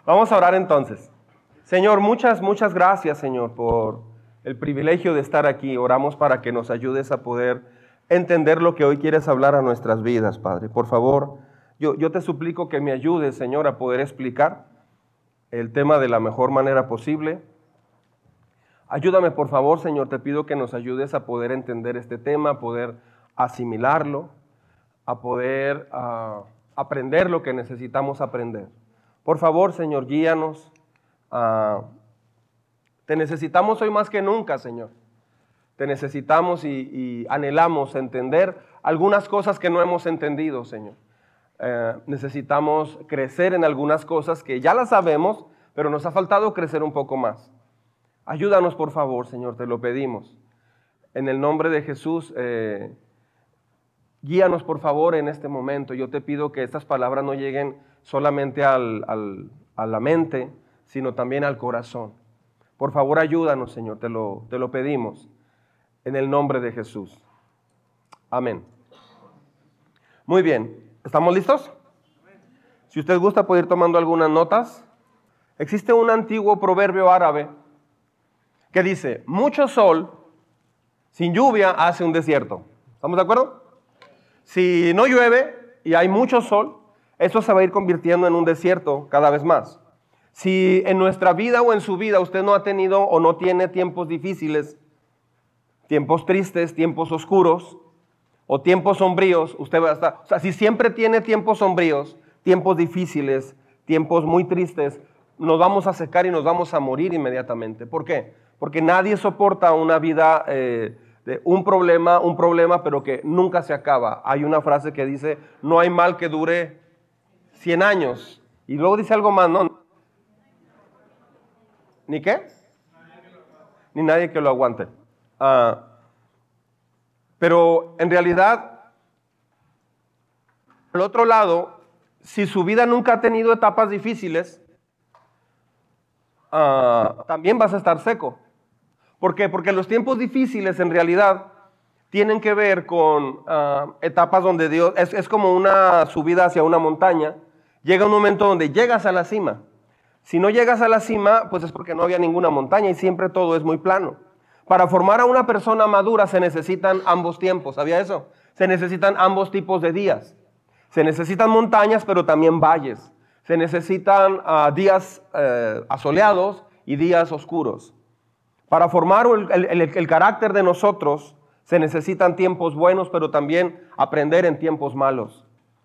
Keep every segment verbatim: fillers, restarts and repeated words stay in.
Vamos a orar entonces. Señor, muchas, muchas gracias, Señor, por el privilegio de estar aquí. Oramos para que nos ayudes a poder entender lo que hoy quieres hablar a nuestras vidas, Padre. Por favor, yo, yo te suplico que me ayudes, Señor, a poder explicar el tema de la mejor manera posible. Ayúdame, por favor, Señor, te pido que nos ayudes a poder entender este tema, a poder asimilarlo, a poder uh, aprender lo que necesitamos aprender. Por favor, Señor, guíanos. Uh, te necesitamos hoy más que nunca, Señor. Te necesitamos y, y anhelamos entender algunas cosas que no hemos entendido, Señor. Uh, necesitamos crecer en algunas cosas que ya las sabemos, pero nos ha faltado crecer un poco más. Ayúdanos, por favor, Señor, te lo pedimos. En el nombre de Jesús, eh, guíanos, por favor, en este momento. Yo te pido que estas palabras no lleguen solamente al, al, a la mente, sino también al corazón. Por favor, ayúdanos, Señor, te lo, te lo pedimos. En el nombre de Jesús. Amén. Muy bien, ¿estamos listos? Si usted gusta, puede ir tomando algunas notas. Existe un antiguo proverbio árabe que dice, mucho sol sin lluvia hace un desierto. ¿Estamos de acuerdo? Si no llueve y hay mucho sol, eso se va a ir convirtiendo en un desierto cada vez más. Si en nuestra vida o en su vida usted no ha tenido o no tiene tiempos difíciles, tiempos tristes, tiempos oscuros o tiempos sombríos, usted va a estar, o sea, si siempre tiene tiempos sombríos, tiempos difíciles, tiempos muy tristes, nos vamos a secar y nos vamos a morir inmediatamente. ¿Por qué? Porque nadie soporta una vida eh, de un problema, un problema, pero que nunca se acaba. Hay una frase que dice, no hay mal que dure cien años. Y luego dice algo más, ¿no? ¿Ni qué? Ni nadie que lo aguante. Uh, pero en realidad, al otro lado, si su vida nunca ha tenido etapas difíciles, uh, también vas a estar seco. ¿Por qué? Porque los tiempos difíciles en realidad tienen que ver con uh, etapas donde Dios, es, es como una subida hacia una montaña. Llega un momento donde llegas a la cima. Si no llegas a la cima, pues es porque no había ninguna montaña y siempre todo es muy plano. Para formar a una persona madura se necesitan ambos tiempos, ¿sabía eso? Se necesitan ambos tipos de días. Se necesitan montañas, pero también valles. Se necesitan uh, días uh, asoleados y días oscuros. Para formar el, el, el carácter de nosotros se necesitan tiempos buenos, pero también aprender en tiempos malos.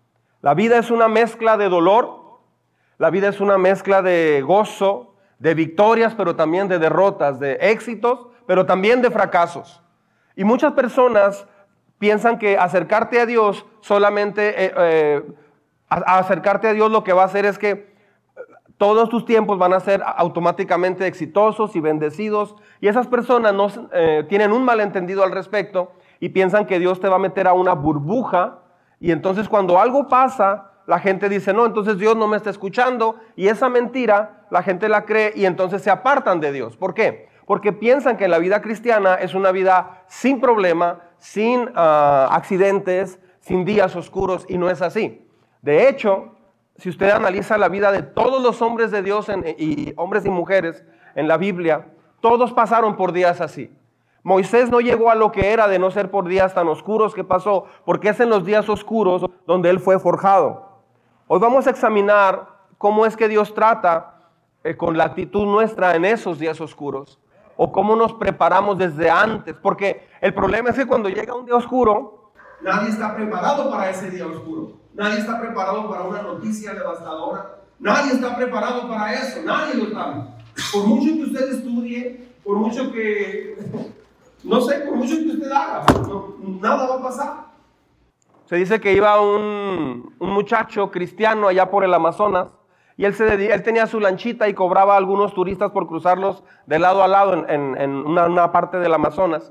La vida es una mezcla de dolor, la vida es una mezcla de gozo, de victorias, pero también de derrotas, de éxitos, pero también de fracasos. Y muchas personas piensan que acercarte a Dios solamente, eh, eh, a, a acercarte a Dios lo que va a hacer es que todos tus tiempos van a ser automáticamente exitosos y bendecidos. Y esas personas no, eh, tienen un malentendido al respecto y piensan que Dios te va a meter a una burbuja. Y entonces cuando algo pasa, la gente dice, no, entonces Dios no me está escuchando. Y esa mentira la gente la cree y entonces se apartan de Dios. ¿Por qué? Porque piensan que la vida cristiana es una vida sin problema, sin uh, accidentes, sin días oscuros, y no es así. De hecho, si usted analiza la vida de todos los hombres de Dios en, y hombres y mujeres en la Biblia, todos pasaron por días así. Moisés no llegó a lo que era de no ser por días tan oscuros que pasó, porque es en los días oscuros donde él fue forjado. Hoy vamos a examinar cómo es que Dios trata eh, con la actitud nuestra en esos días oscuros, o cómo nos preparamos desde antes, porque el problema es que cuando llega un día oscuro, nadie está preparado para ese día oscuro. Nadie está preparado para una noticia devastadora. Nadie está preparado para eso. Nadie lo está. Por mucho que usted estudie, por mucho que, no sé, por mucho que usted haga, no, nada va a pasar. Se dice que iba un, un muchacho cristiano allá por el Amazonas y él, se dedica, él tenía su lanchita y cobraba a algunos turistas por cruzarlos de lado a lado en, en, en una, una parte del Amazonas.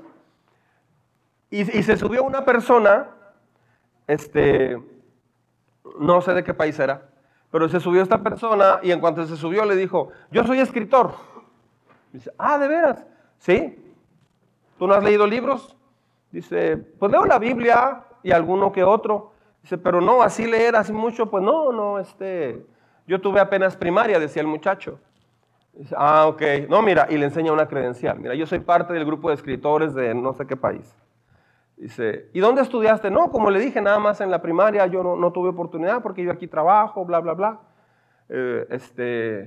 Y, y se subió una persona, este... no sé de qué país era, pero se subió esta persona y en cuanto se subió le dijo, yo soy escritor. Dice, ah, ¿de veras? Sí. ¿Tú no has leído libros? Dice, pues leo la Biblia y alguno que otro. Dice, pero no, así leer así mucho, pues no, no, este, Yo tuve apenas primaria, decía el muchacho. Dice, ah, ok. No, mira, y le enseña una credencial. Mira, yo soy parte del grupo de escritores de no sé qué país. Dice, ¿y dónde estudiaste? No, como le dije, nada más en la primaria, yo no, no tuve oportunidad porque yo aquí trabajo, bla, bla, bla. Eh, este,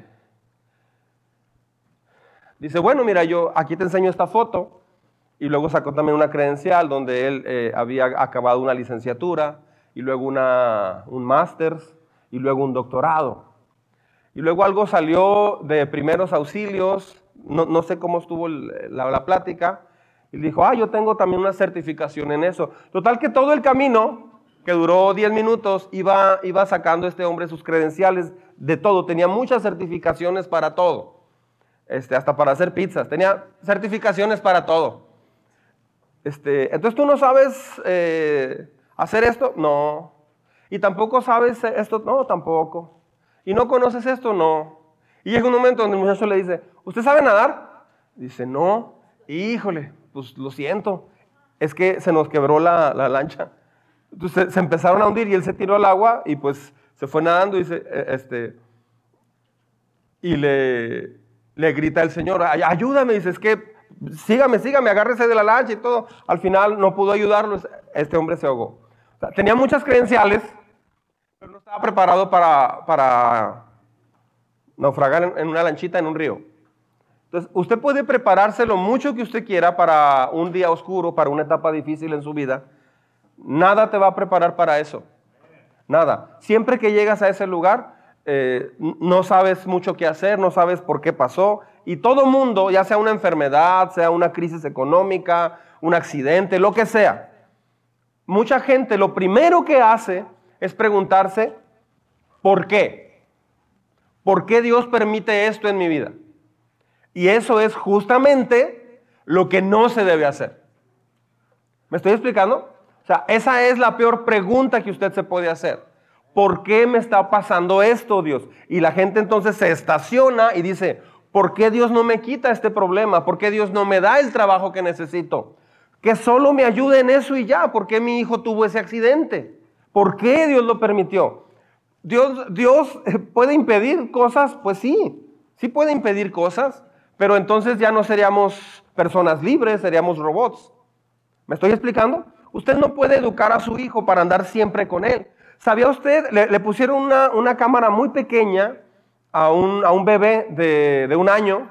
dice, bueno, mira, yo aquí te enseño esta foto. Y luego sacó también una credencial donde él eh, había acabado una licenciatura y luego una, un máster y luego un doctorado. Y luego algo salió de primeros auxilios, no, no sé cómo estuvo la, la plática, y dijo, ah, yo tengo también una certificación en eso. Total que todo el camino, que duró diez minutos, iba, iba sacando este hombre sus credenciales de todo. Tenía muchas certificaciones para todo, este, hasta para hacer pizzas. Tenía certificaciones para todo. Este, entonces, ¿tú no sabes eh, hacer esto? No. ¿Y tampoco sabes esto? No, tampoco. ¿Y no conoces esto? No. Y llega un momento donde el muchacho le dice, ¿usted sabe nadar? Dice, no. Híjole, pues lo siento. Es que se nos quebró la, la lancha. Entonces se empezaron a hundir y él se tiró al agua y pues se fue nadando y, se, este, y le, le grita el Señor, ayúdame, dice, es que sígame, sígame, agárrese de la lancha y todo. Al final no pudo ayudarlo, este hombre se ahogó. O sea, tenía muchas credenciales, pero no estaba preparado para, para naufragar en, en una lanchita en un río. Entonces, usted puede prepararse lo mucho que usted quiera para un día oscuro, para una etapa difícil en su vida. Nada te va a preparar para eso. Nada. Siempre que llegas a ese lugar, eh, no sabes mucho qué hacer, no sabes por qué pasó. Y todo mundo, ya sea una enfermedad, sea una crisis económica, un accidente, lo que sea, mucha gente lo primero que hace es preguntarse, ¿por qué? ¿Por qué Dios permite esto en mi vida? Y eso es justamente lo que no se debe hacer. ¿Me estoy explicando? O sea, esa es la peor pregunta que usted se puede hacer. ¿Por qué me está pasando esto, Dios? Y la gente entonces se estaciona y dice, ¿por qué Dios no me quita este problema? ¿Por qué Dios no me da el trabajo que necesito? Que solo me ayude en eso y ya. ¿Por qué mi hijo tuvo ese accidente? ¿Por qué Dios lo permitió? ¿Dios, Dios puede impedir cosas? Pues sí, sí puede impedir cosas, pero entonces ya no seríamos personas libres, seríamos robots. ¿Me estoy explicando? Usted no puede educar a su hijo para andar siempre con él. ¿Sabía usted? Le, le pusieron una, una cámara muy pequeña a un, a un bebé de, de un año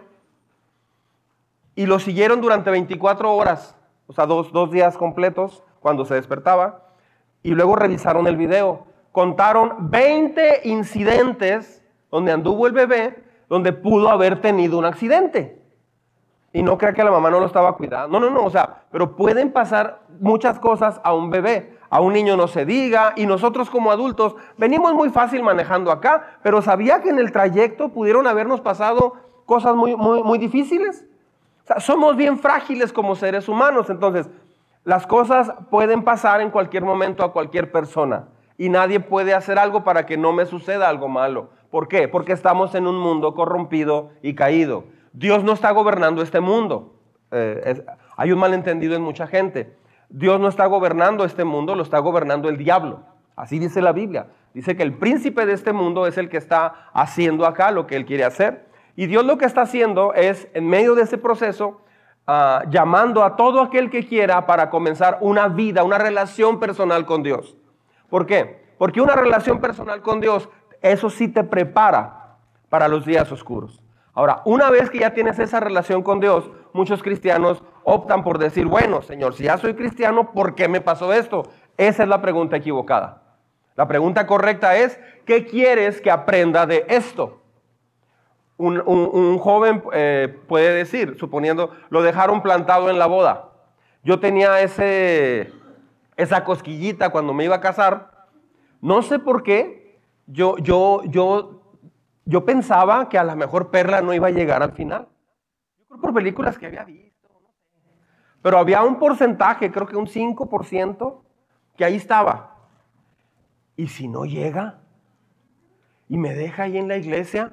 y lo siguieron durante veinticuatro horas, o sea, dos, dos días completos cuando se despertaba, y luego revisaron el video. Contaron veinte incidentes donde anduvo el bebé, donde pudo haber tenido un accidente. Y no crea que la mamá no lo estaba cuidando. No, no, no, o sea, pero pueden pasar muchas cosas a un bebé. A un niño no se diga, y nosotros como adultos venimos muy fácil manejando acá, pero ¿sabía que en el trayecto pudieron habernos pasado cosas muy, muy, muy difíciles? O sea, somos bien frágiles como seres humanos, entonces las cosas pueden pasar en cualquier momento a cualquier persona y nadie puede hacer algo para que no me suceda algo malo. ¿Por qué? Porque estamos en un mundo corrompido y caído. Dios no está gobernando este mundo. Eh, es, hay un malentendido en mucha gente. Dios no está gobernando este mundo, lo está gobernando el diablo. Así dice la Biblia. Dice que el príncipe de este mundo es el que está haciendo acá lo que él quiere hacer. Y Dios lo que está haciendo es, en medio de ese proceso, uh, llamando a todo aquel que quiera para comenzar una vida, una relación personal con Dios. ¿Por qué? Porque una relación personal con Dios, eso sí te prepara para los días oscuros. Ahora, una vez que ya tienes esa relación con Dios, muchos cristianos optan por decir, bueno, Señor, si ya soy cristiano, ¿por qué me pasó esto? Esa es la pregunta equivocada. La pregunta correcta es, ¿qué quieres que aprenda de esto? Un, un, un joven eh, puede decir, suponiendo, lo dejaron plantado en la boda. Yo tenía ese, esa cosquillita cuando me iba a casar. No sé por qué, yo, yo, yo, yo pensaba que a lo mejor Perla no iba a llegar al final. Yo creo por películas que había visto, no sé. Pero había un porcentaje, creo que un cinco por ciento, que ahí estaba. ¿Y si no llega? ¿Y me deja ahí en la iglesia?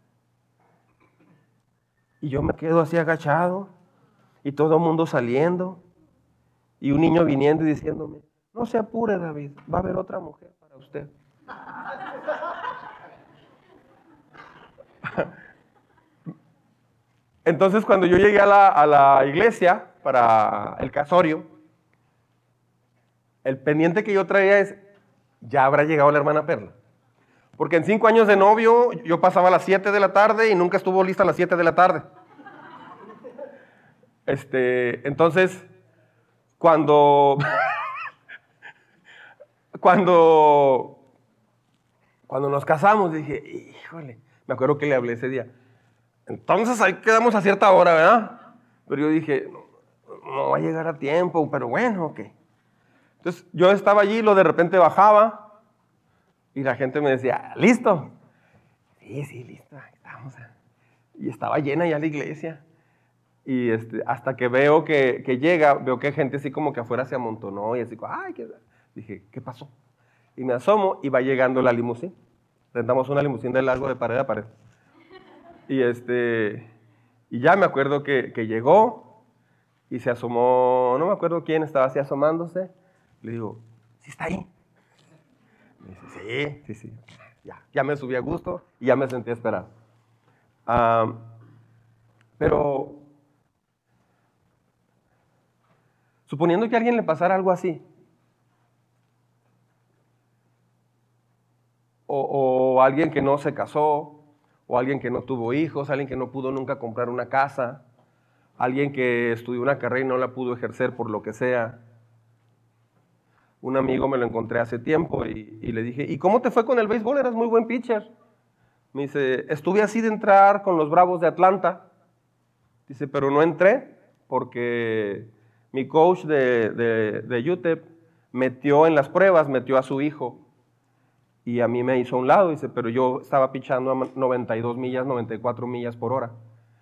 Y yo me quedo así agachado, y todo el mundo saliendo, y un niño viniendo y diciéndome, no se apure, David, va a haber otra mujer para usted. Entonces, cuando yo llegué a la, a la iglesia para el casorio, el pendiente que yo traía es, ya habrá llegado la hermana Perla. Porque en cinco años de novio, yo pasaba a las siete de la tarde y nunca estuvo lista a las siete de la tarde. Este, entonces, cuando, cuando, cuando nos casamos, dije, híjole, me acuerdo que le hablé ese día. Entonces ahí quedamos a cierta hora, ¿verdad? Pero yo dije, no, no va a llegar a tiempo, pero bueno, ok. Entonces yo estaba allí, lo de repente bajaba y la gente me decía, ¿listo? Sí, sí, listo, ahí estamos. Y estaba llena ya la iglesia. Y este, hasta que veo que, que llega, veo que gente así como que afuera se amontonó y así, ay, ¿qué? Dije, ¿qué pasó? Y me asomo y va llegando la limusín. Rentamos una limusín de largo de pared a pared. Y, este, y ya me acuerdo que, que llegó y se asomó, no me acuerdo quién estaba así asomándose. Le digo, ¿sí está ahí? Me dice, sí, sí, sí. Ya, ya me subí a gusto y ya me senté a esperar. Um, pero, suponiendo que a alguien le pasara algo así, o, o alguien que no se casó, o alguien que no tuvo hijos, alguien que no pudo nunca comprar una casa, alguien que estudió una carrera y no la pudo ejercer por lo que sea. Un amigo me lo encontré hace tiempo y, y le dije, ¿y cómo te fue con el béisbol? Eras muy buen pitcher. Me dice, estuve así de entrar con los Bravos de Atlanta. Dice, pero no entré porque mi coach de, de, de U T E P metió en las pruebas, metió a su hijo. Y a mí me hizo a un lado, dice, pero yo estaba pichando a noventa y dos millas, noventa y cuatro millas por hora.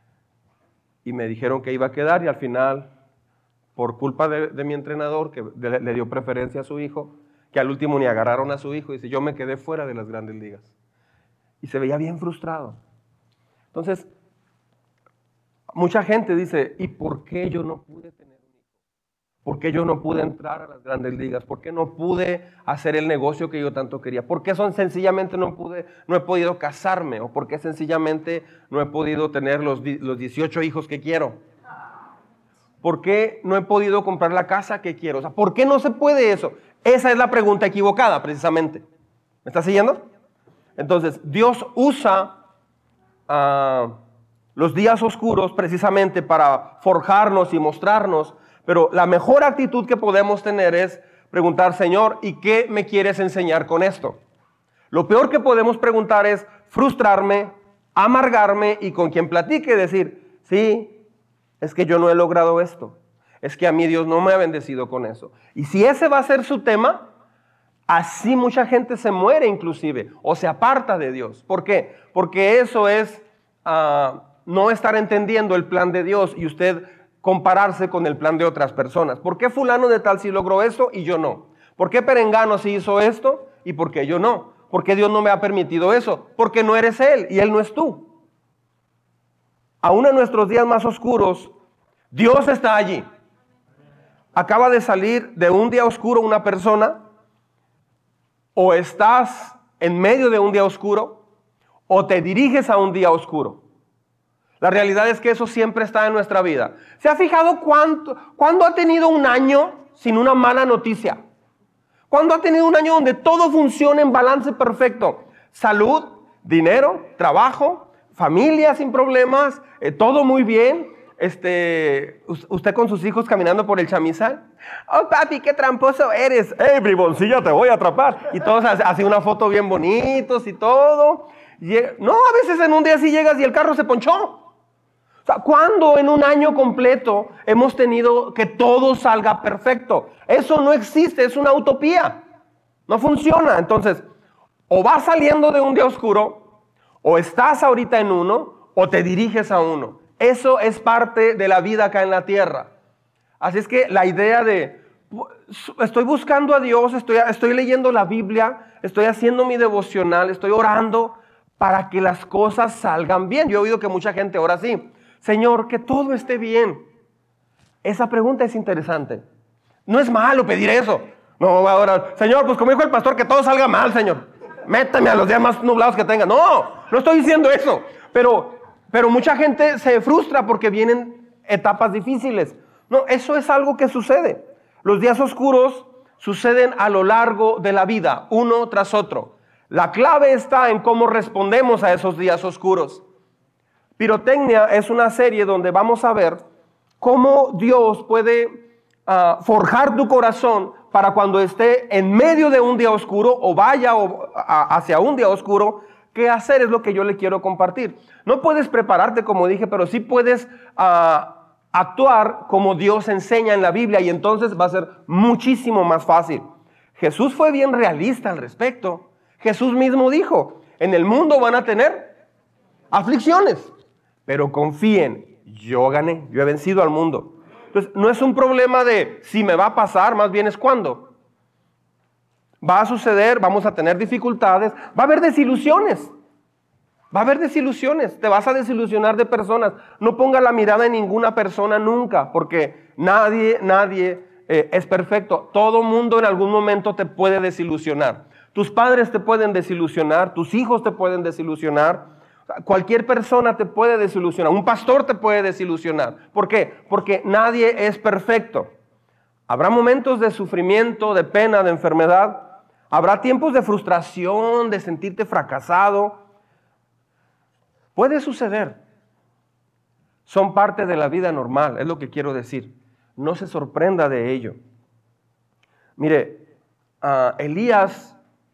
Y me dijeron que iba a quedar y al final, por culpa de, de mi entrenador, que de, le dio preferencia a su hijo, que al último ni agarraron a su hijo, dice, yo me quedé fuera de las grandes ligas. Y se veía bien frustrado. Entonces, mucha gente dice, ¿y por qué yo no pude tener? ¿Por qué yo no pude entrar a las grandes ligas? ¿Por qué no pude hacer el negocio que yo tanto quería? ¿Por qué son, sencillamente no, pude, no he podido casarme? ¿O por qué sencillamente no he podido tener los, los dieciocho hijos que quiero? ¿Por qué no he podido comprar la casa que quiero? O sea, ¿por qué no se puede eso? Esa es la pregunta equivocada, precisamente. ¿Me estás siguiendo? Entonces, Dios usa uh, los días oscuros precisamente para forjarnos y mostrarnos. Pero la mejor actitud que podemos tener es preguntar, Señor, ¿y qué me quieres enseñar con esto? Lo peor que podemos preguntar es frustrarme, amargarme y con quien platique decir, sí, es que yo no he logrado esto. Es que a mí Dios no me ha bendecido con eso. Y si ese va a ser su tema, así mucha gente se muere inclusive o se aparta de Dios. ¿Por qué? Porque eso es uh, no estar entendiendo el plan de Dios y usted compararse con el plan de otras personas. ¿Por qué fulano de tal sí logró eso y yo no? ¿Por qué perengano sí hizo esto y por qué yo no? ¿Por qué Dios no me ha permitido eso? Porque no eres Él y Él no es tú. Aún en nuestros días más oscuros, Dios está allí. Acaba de salir de un día oscuro una persona, o estás en medio de un día oscuro, o te diriges a un día oscuro. La realidad es que eso siempre está en nuestra vida. ¿Se ha fijado cuánto, cuándo ha tenido un año sin una mala noticia? ¿Cuándo ha tenido un año donde todo funciona en balance perfecto? Salud, dinero, trabajo, familia sin problemas, eh, todo muy bien. Este, usted con sus hijos caminando por el chamizal. Oh, papi, qué tramposo eres. Hey, briboncilla, te voy a atrapar. Y todos hacen una foto bien bonitos y todo. No, a veces en un día sí llegas y el carro se ponchó. O sea, ¿cuándo en un año completo hemos tenido que todo salga perfecto? Eso no existe, es una utopía. No funciona. Entonces, o vas saliendo de un día oscuro, o estás ahorita en uno, o te diriges a uno. Eso es parte de la vida acá en la tierra. Así es que la idea de, estoy buscando a Dios, estoy, estoy leyendo la Biblia, estoy haciendo mi devocional, estoy orando para que las cosas salgan bien. Yo he oído que mucha gente ora así. Señor, que todo esté bien. Esa pregunta es interesante. No es malo pedir eso. No voy a orar, Señor, pues como dijo el pastor, que todo salga mal, Señor. Métame a los días más nublados que tenga. No, no estoy diciendo eso. Pero, pero mucha gente se frustra porque vienen etapas difíciles. No, eso es algo que sucede. Los días oscuros suceden a lo largo de la vida, uno tras otro. La clave está en cómo respondemos a esos días oscuros. Pirotecnia es una serie donde vamos a ver cómo Dios puede uh, forjar tu corazón para cuando esté en medio de un día oscuro o vaya o, a, hacia un día oscuro, qué hacer es lo que yo le quiero compartir. No puedes prepararte como dije, pero sí puedes uh, actuar como Dios enseña en la Biblia y entonces va a ser muchísimo más fácil. Jesús fue bien realista al respecto. Jesús mismo dijo, en el mundo van a tener aflicciones, pero confíen, yo gané, yo he vencido al mundo. Entonces, no es un problema de si me va a pasar, más bien es cuándo. Va a suceder, vamos a tener dificultades, va a haber desilusiones. Va a haber desilusiones, te vas a desilusionar de personas. No ponga la mirada en ninguna persona nunca, porque nadie, nadie eh, es perfecto. Todo mundo en algún momento te puede desilusionar. Tus padres te pueden desilusionar, tus hijos te pueden desilusionar, cualquier persona te puede desilusionar, un pastor te puede desilusionar. ¿Por qué? Porque nadie es perfecto. Habrá momentos de sufrimiento, de pena, de enfermedad. Habrá tiempos de frustración, de sentirte fracasado. Puede suceder. Son parte de la vida normal, es lo que quiero decir. No se sorprenda de ello. Mire, uh, Elías...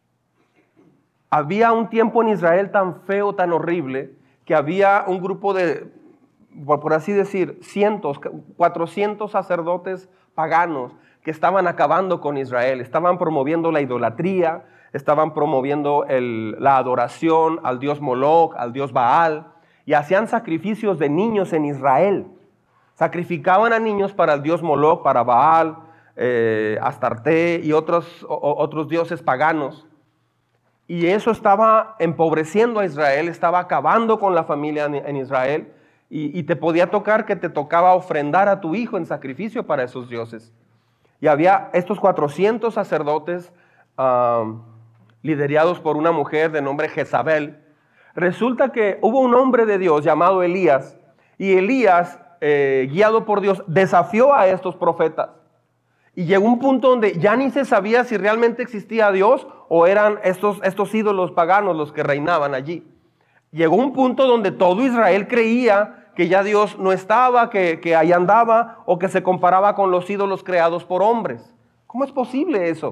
Había un tiempo en Israel tan feo, tan horrible, que había un grupo de, por así decir, cientos, cuatrocientos sacerdotes paganos que estaban acabando con Israel. Estaban promoviendo la idolatría, estaban promoviendo el, la adoración al dios Moloch, al dios Baal, y hacían sacrificios de niños en Israel. Sacrificaban a niños para el dios Moloch, para Baal, eh, Astarte y otros, o, otros dioses paganos. Y eso estaba empobreciendo a Israel, estaba acabando con la familia en Israel. Y, y te podía tocar que te tocaba ofrendar a tu hijo en sacrificio para esos dioses. Y había estos cuatrocientos sacerdotes uh, liderados por una mujer de nombre Jezabel. Resulta que hubo un hombre de Dios llamado Elías. Y Elías, eh, guiado por Dios, desafió a estos profetas. Y llegó un punto donde ya ni se sabía si realmente existía Dios o eran estos, estos ídolos paganos los que reinaban allí. Llegó un punto donde todo Israel creía que ya Dios no estaba, que, que ahí andaba o que se comparaba con los ídolos creados por hombres. ¿Cómo es posible eso?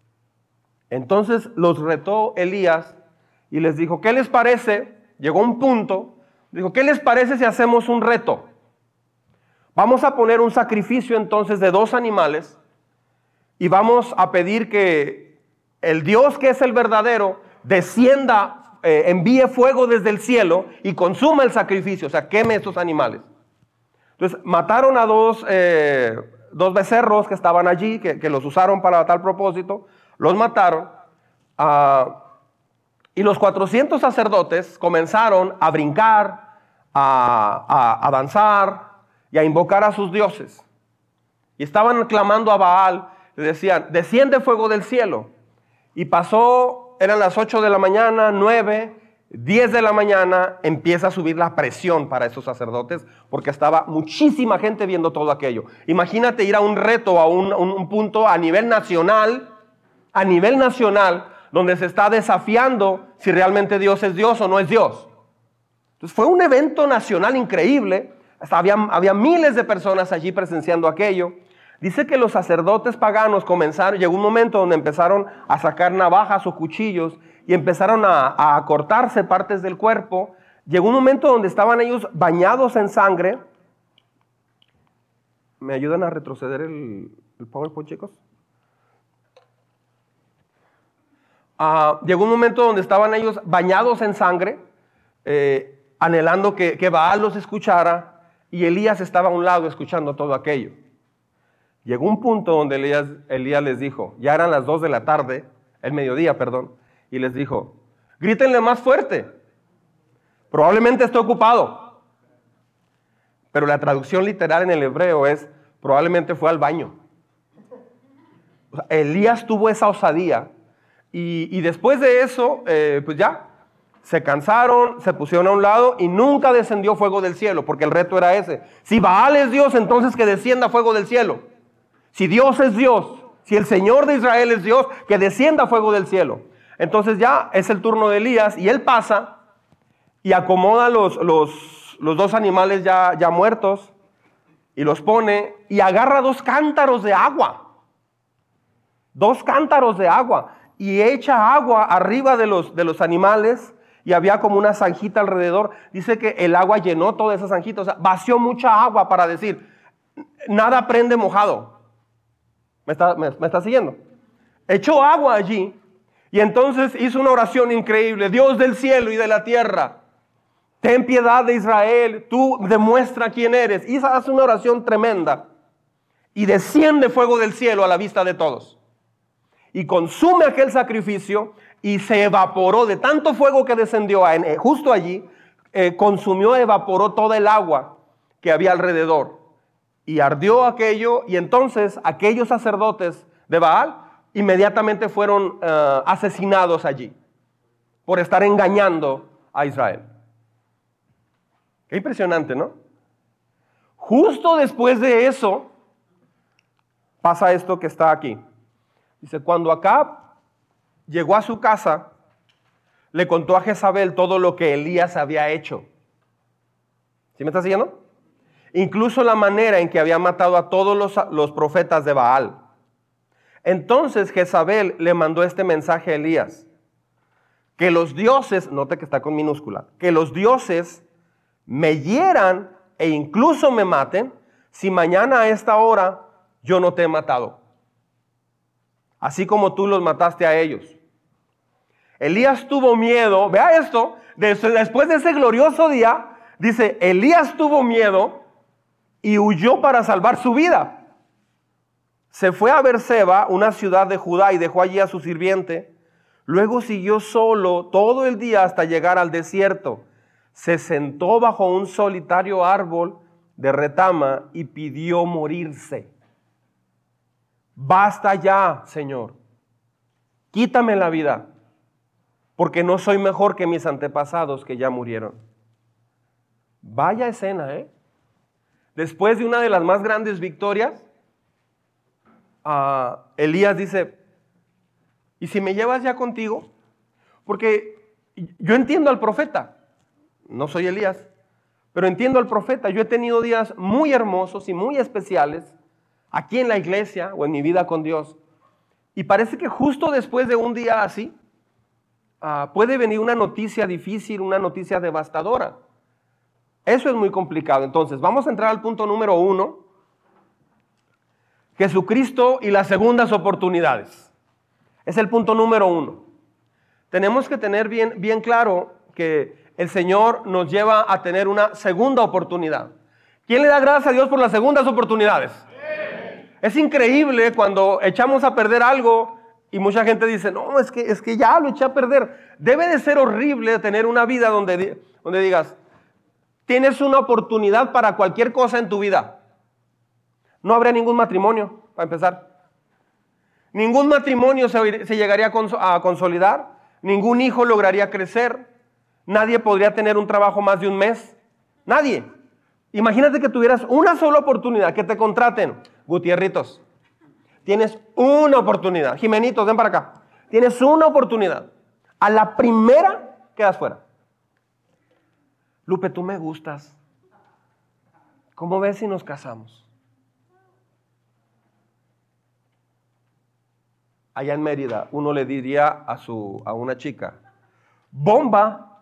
Entonces los retó Elías y les dijo, ¿qué les parece? Llegó un punto, dijo, ¿qué les parece si hacemos un reto? Vamos a poner un sacrificio entonces de dos animales y vamos a pedir que el Dios que es el verdadero descienda, eh, envíe fuego desde el cielo y consuma el sacrificio, o sea, queme estos animales. Entonces mataron a dos, eh, dos becerros que estaban allí, que, que los usaron para tal propósito, los mataron uh, y los cuatrocientos sacerdotes comenzaron a brincar, a, a, a danzar y a invocar a sus dioses. Y estaban clamando a Baal, le decían, desciende fuego del cielo. Y pasó, eran las ocho de la mañana, nueve, diez de la mañana, empieza a subir la presión para esos sacerdotes, porque estaba muchísima gente viendo todo aquello. Imagínate ir a un reto, a un, un, un punto a nivel nacional, a nivel nacional, donde se está desafiando si realmente Dios es Dios o no es Dios. Entonces fue un evento nacional increíble. Hasta había, había miles de personas allí presenciando aquello. Dice que los sacerdotes paganos comenzaron, llegó un momento donde empezaron a sacar navajas o cuchillos y empezaron a, a cortarse partes del cuerpo. Llegó un momento donde estaban ellos bañados en sangre. ¿Me ayudan a retroceder el, el PowerPoint, chicos? Uh, llegó un momento donde estaban ellos bañados en sangre, eh, anhelando que, que Baal los escuchara. Y Elías estaba a un lado escuchando todo aquello. Llegó un punto donde Elías, Elías les dijo, ya eran las dos de la tarde, el mediodía, perdón, y les dijo, grítenle más fuerte, probablemente esté ocupado. Pero la traducción literal en el hebreo es, probablemente fue al baño. O sea, Elías tuvo esa osadía y, y después de eso, eh, pues ya, se cansaron, se pusieron a un lado y nunca descendió fuego del cielo, porque el reto era ese. Si Baal es Dios, entonces que descienda fuego del cielo. Si Dios es Dios, si el Señor de Israel es Dios, que descienda fuego del cielo. Entonces ya es el turno de Elías y él pasa y acomoda los, los, los dos animales ya, ya muertos y los pone y agarra dos cántaros de agua. Dos cántaros de agua y echa agua arriba de los, de los animales y había como una zanjita alrededor. Dice que el agua llenó toda esa zanjita, o sea, vació mucha agua para decir, nada prende mojado. ¿Me está, me, me está siguiendo? Echó agua allí y entonces hizo una oración increíble. Dios del cielo y de la tierra, ten piedad de Israel, tú demuestra quién eres. Y hace una oración tremenda y desciende fuego del cielo a la vista de todos. Y consume aquel sacrificio y se evaporó de tanto fuego que descendió en, eh, justo allí, eh, consumió, evaporó toda el agua que había alrededor. Y ardió aquello y entonces aquellos sacerdotes de Baal inmediatamente fueron uh, asesinados allí por estar engañando a Israel. Qué impresionante, ¿no? Justo después de eso pasa esto que está aquí. Dice, cuando Acab llegó a su casa, le contó a Jezabel todo lo que Elías había hecho. ¿Sí me está siguiendo? Incluso la manera en que había matado a todos los, los profetas de Baal. Entonces Jezabel le mandó este mensaje a Elías. Que los dioses, note que está con minúscula, que los dioses me hieran e incluso me maten si mañana a esta hora yo no te he matado. Así como tú los mataste a ellos. Elías tuvo miedo, vea esto, después de ese glorioso día, dice, Elías tuvo miedo y huyó para salvar su vida. Se fue a Berseba, una ciudad de Judá, y dejó allí a su sirviente. Luego siguió solo todo el día hasta llegar al desierto. Se sentó bajo un solitario árbol de retama y pidió morirse. Basta ya, Señor, quítame la vida, porque no soy mejor que mis antepasados que ya murieron. Vaya escena, ¿eh? Después de una de las más grandes victorias, uh, Elías dice, ¿y si me llevas ya contigo? Porque yo entiendo al profeta, no soy Elías, pero entiendo al profeta. Yo he tenido días muy hermosos y muy especiales aquí en la iglesia o en mi vida con Dios. Y parece que justo después de un día así, uh, puede venir una noticia difícil, una noticia devastadora. Eso es muy complicado. Entonces, vamos a entrar al punto número uno. Jesucristo y las segundas oportunidades. Es el punto número uno. Tenemos que tener bien, bien claro que el Señor nos lleva a tener una segunda oportunidad. ¿Quién le da gracias a Dios por las segundas oportunidades? Es increíble cuando echamos a perder algo y mucha gente dice, no, es que, es que ya lo eché a perder. Debe de ser horrible tener una vida donde, donde digas, tienes una oportunidad para cualquier cosa en tu vida. No habría ningún matrimonio, para empezar. Ningún matrimonio se, se llegaría a, cons, a consolidar. Ningún hijo lograría crecer. Nadie podría tener un trabajo más de un mes. Nadie. Imagínate que tuvieras una sola oportunidad, que te contraten. Gutierritos, tienes una oportunidad. Jimenitos, ven para acá. Tienes una oportunidad. A la primera quedas fuera. Lupe, tú me gustas. ¿Cómo ves si nos casamos? Allá en Mérida, uno le diría a, su, a una chica, bomba,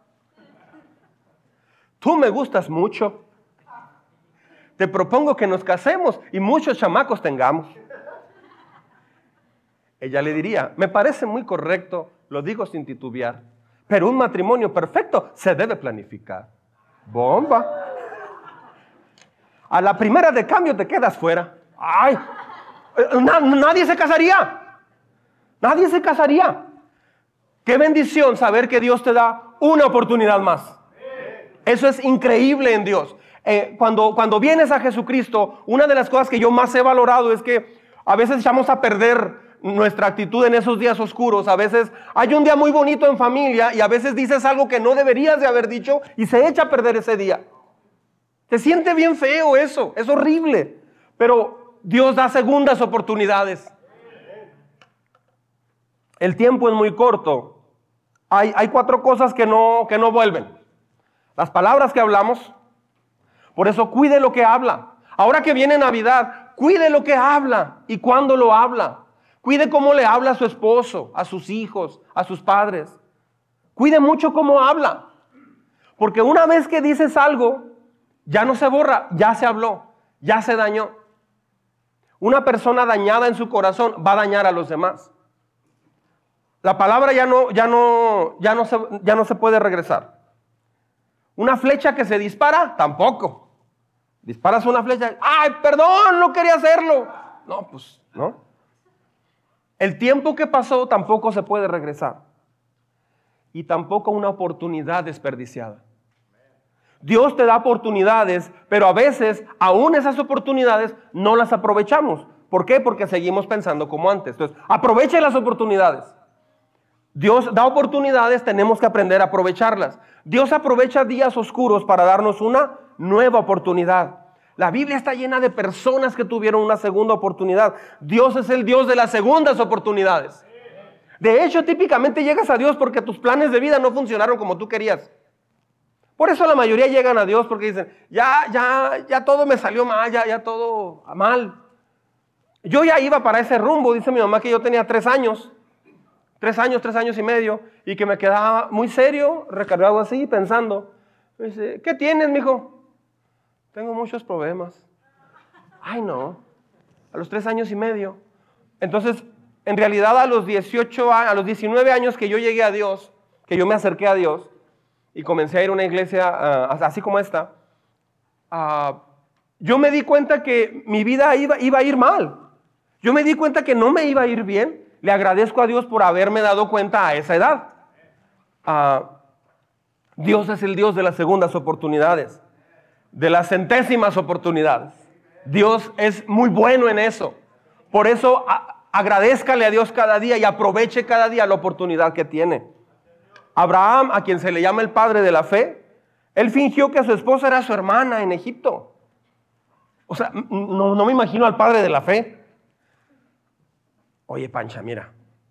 tú me gustas mucho. Te propongo que nos casemos y muchos chamacos tengamos. Ella le diría, me parece muy correcto, lo digo sin titubear, pero un matrimonio perfecto se debe planificar. Bomba. A la primera de cambio te quedas fuera. Ay, na, nadie se casaría. Nadie se casaría. Qué bendición saber que Dios te da una oportunidad más. Eso es increíble en Dios. Eh, cuando, cuando vienes a Jesucristo, una de las cosas que yo más he valorado es que a veces echamos a perder nuestra actitud en esos días oscuros. A veces hay un día muy bonito en familia y a veces dices algo que no deberías de haber dicho y se echa a perder ese día. Se siente bien feo eso, es horrible. Pero Dios da segundas oportunidades. El tiempo es muy corto. Hay, hay cuatro cosas que no, que no vuelven. Las palabras que hablamos. Por eso cuide lo que habla. Ahora que viene Navidad, cuide lo que habla y cuándo lo habla. Cuide cómo le habla a su esposo, a sus hijos, a sus padres. Cuide mucho cómo habla. Porque una vez que dices algo, ya no se borra, ya se habló, ya se dañó. Una persona dañada en su corazón va a dañar a los demás. La palabra ya no, ya no, ya no se, ya no se puede regresar. Una flecha que se dispara, tampoco. Disparas una flecha, ¡ay, perdón, no quería hacerlo! No, pues, ¿no? El tiempo que pasó tampoco se puede regresar. Y tampoco una oportunidad desperdiciada. Dios te da oportunidades, pero a veces, aún esas oportunidades, no las aprovechamos. ¿Por qué? Porque seguimos pensando como antes. Entonces, aproveche las oportunidades. Dios da oportunidades, tenemos que aprender a aprovecharlas. Dios aprovecha días oscuros para darnos una nueva oportunidad. La Biblia está llena de personas que tuvieron una segunda oportunidad. Dios es el Dios de las segundas oportunidades. De hecho, típicamente llegas a Dios porque tus planes de vida no funcionaron como tú querías. Por eso la mayoría llegan a Dios porque dicen, ya, ya, ya todo me salió mal, ya, ya todo mal. Yo ya iba para ese rumbo, dice mi mamá que yo tenía tres años. Tres años, tres años y medio, y que me quedaba muy serio, recargado así, pensando. Me dice, ¿qué tienes, mijo? Tengo muchos problemas. Ay, no. A los tres años y medio. Entonces, en realidad a los dieciocho, a los diecinueve años que yo llegué a Dios, que yo me acerqué a Dios, y comencé a ir a una iglesia uh, así como esta, uh, yo me di cuenta que mi vida iba, iba a ir mal. Yo me di cuenta que no me iba a ir bien. Le agradezco a Dios por haberme dado cuenta a esa edad. Uh, Dios es el Dios de las segundas oportunidades, de las centésimas oportunidades. Dios es muy bueno en eso. Por eso a, agradézcale a Dios cada día y aproveche cada día la oportunidad que tiene. Abraham, a quien se le llama el padre de la fe, él fingió que su esposa era su hermana en Egipto. O sea, no, no me imagino al padre de la fe. Oye, Pancha, mira.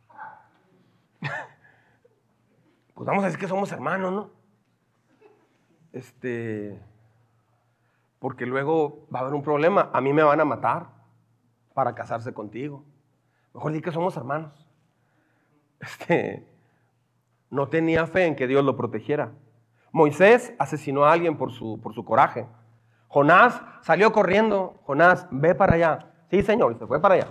Pues vamos a decir que somos hermanos, ¿no? Este, porque luego va a haber un problema. A mí me van a matar para casarse contigo. Mejor di que somos hermanos. Este, no tenía fe en que Dios lo protegiera. Moisés asesinó a alguien por su, por su coraje. Jonás salió corriendo. Jonás, ve para allá. Sí, señor, y se fue para allá.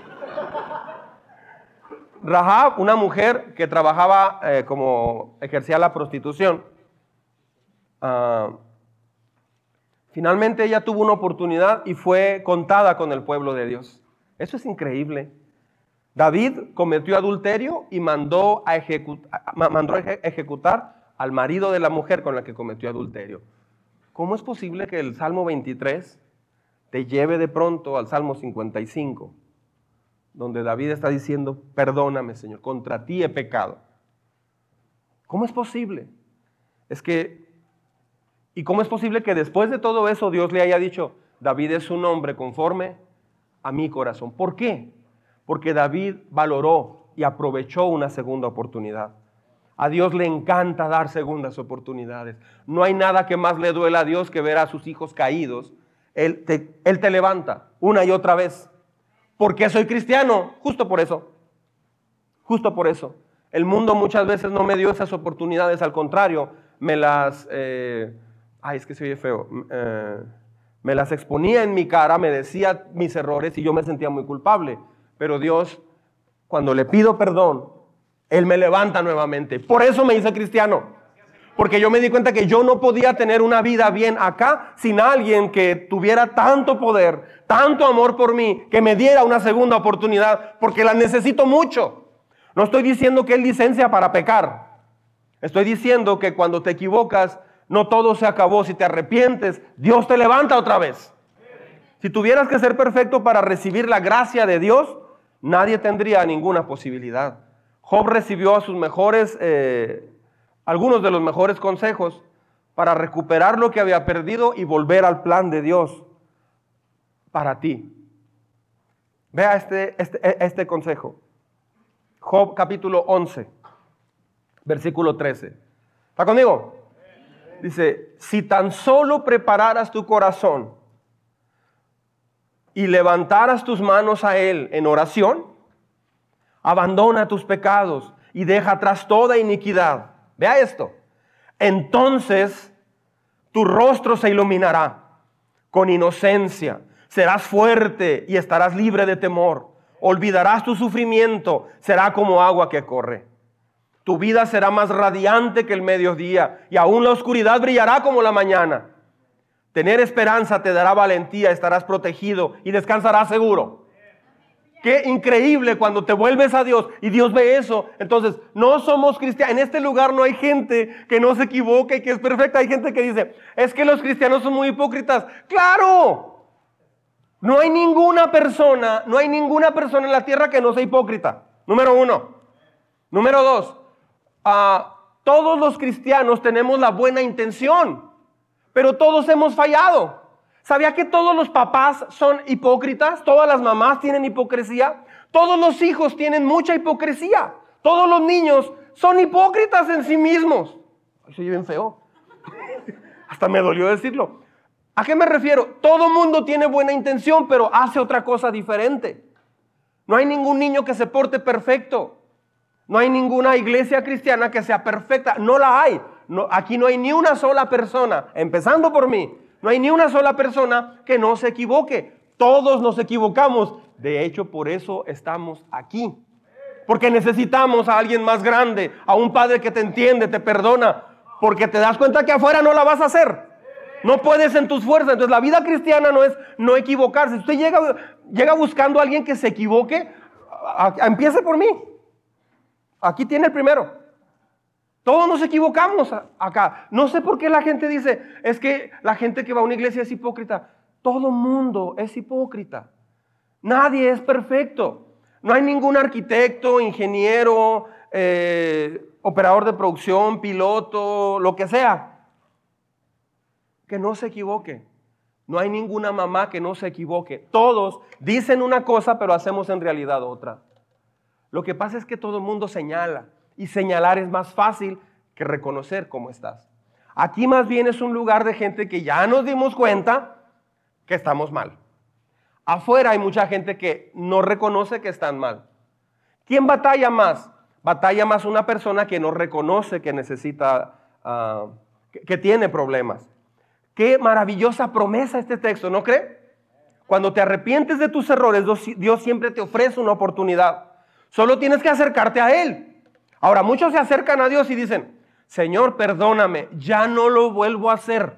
Rahab, una mujer que trabajaba eh, como ejercía la prostitución, uh, finalmente ella tuvo una oportunidad y fue contada con el pueblo de Dios. Eso es increíble. David cometió adulterio y mandó a, ejecut- mandó a ejecutar al marido de la mujer con la que cometió adulterio. ¿Cómo es posible que el Salmo veintitrés te lleve de pronto al Salmo cincuenta y cinco? Donde David está diciendo, perdóname, Señor, contra ti he pecado. ¿Cómo es posible? Es que, ¿y cómo es posible que después de todo eso Dios le haya dicho, David es un hombre conforme a mi corazón? ¿Por qué? Porque David valoró y aprovechó una segunda oportunidad. A Dios le encanta dar segundas oportunidades. No hay nada que más le duela a Dios que ver a sus hijos caídos. Él te, él te levanta una y otra vez. ¿Por qué soy cristiano? Justo por eso. Justo por eso. El mundo muchas veces no me dio esas oportunidades, al contrario, me las, eh, ay, es que se oye feo, eh, me las exponía en mi cara, me decía mis errores y yo me sentía muy culpable. Pero Dios, cuando le pido perdón, Él me levanta nuevamente. Por eso me hice cristiano. Porque yo me di cuenta que yo no podía tener una vida bien acá sin alguien que tuviera tanto poder, tanto amor por mí, que me diera una segunda oportunidad, porque la necesito mucho. No estoy diciendo que Él licencia para pecar. Estoy diciendo que cuando te equivocas, no todo se acabó. Si te arrepientes, Dios te levanta otra vez. Si tuvieras que ser perfecto para recibir la gracia de Dios, nadie tendría ninguna posibilidad. Job recibió a sus mejores, eh, algunos de los mejores consejos para recuperar lo que había perdido y volver al plan de Dios para ti. Vea este, este, este consejo. Job capítulo once, versículo trece. ¿Está conmigo? Dice, si tan solo prepararas tu corazón y levantaras tus manos a Él en oración, abandona tus pecados y deja atrás toda iniquidad. Vea esto. Entonces tu rostro se iluminará con inocencia. Serás fuerte y estarás libre de temor. Olvidarás tu sufrimiento. Será como agua que corre. Tu vida será más radiante que el mediodía y aún la oscuridad brillará como la mañana. Tener esperanza te dará valentía, estarás protegido y descansarás seguro. Qué increíble cuando te vuelves a Dios y Dios ve eso. Entonces, no somos cristianos. En este lugar no hay gente que no se equivoque y que es perfecta. Hay gente que dice, es que los cristianos son muy hipócritas. ¡Claro! No hay ninguna persona, no hay ninguna persona en la tierra que no sea hipócrita. Número uno. Número dos, uh, todos los cristianos tenemos la buena intención, pero todos hemos fallado. ¿Sabía que todos los papás son hipócritas? Todas las mamás tienen hipocresía. Todos los hijos tienen mucha hipocresía. Todos los niños son hipócritas en sí mismos. Ay, se oye bien feo. Hasta me dolió decirlo. ¿A qué me refiero? Todo mundo tiene buena intención, pero hace otra cosa diferente. No hay ningún niño que se porte perfecto. No hay ninguna iglesia cristiana que sea perfecta. No la hay. No, aquí no hay ni una sola persona, empezando por mí. No hay ni una sola persona que no se equivoque. Todos nos equivocamos. De hecho, por eso estamos aquí. Porque necesitamos a alguien más grande, a un padre que te entiende, te perdona. Porque te das cuenta que afuera no la vas a hacer. No puedes en tus fuerzas. Entonces la vida cristiana no es no equivocarse. Si usted llega, llega buscando a alguien que se equivoque, a, a, empiece por mí. Aquí tiene el primero. Todos nos equivocamos acá. No sé por qué la gente dice, es que la gente que va a una iglesia es hipócrita. Todo mundo es hipócrita. Nadie es perfecto. No hay ningún arquitecto, ingeniero, eh, operador de producción, piloto, lo que sea, que no se equivoque. No hay ninguna mamá que no se equivoque. Todos dicen una cosa, pero hacemos en realidad otra. Lo que pasa es que todo el mundo señala. Y señalar es más fácil que reconocer cómo estás. Aquí más bien es un lugar de gente que ya nos dimos cuenta que estamos mal. Afuera hay mucha gente que no reconoce que están mal. ¿Quién batalla más? Batalla más una persona que no reconoce que necesita, uh, que, que tiene problemas. Qué maravillosa promesa este texto, ¿no cree? Cuando te arrepientes de tus errores, Dios siempre te ofrece una oportunidad. Solo tienes que acercarte a Él. Ahora, muchos se acercan a Dios y dicen, Señor, perdóname, ya no lo vuelvo a hacer.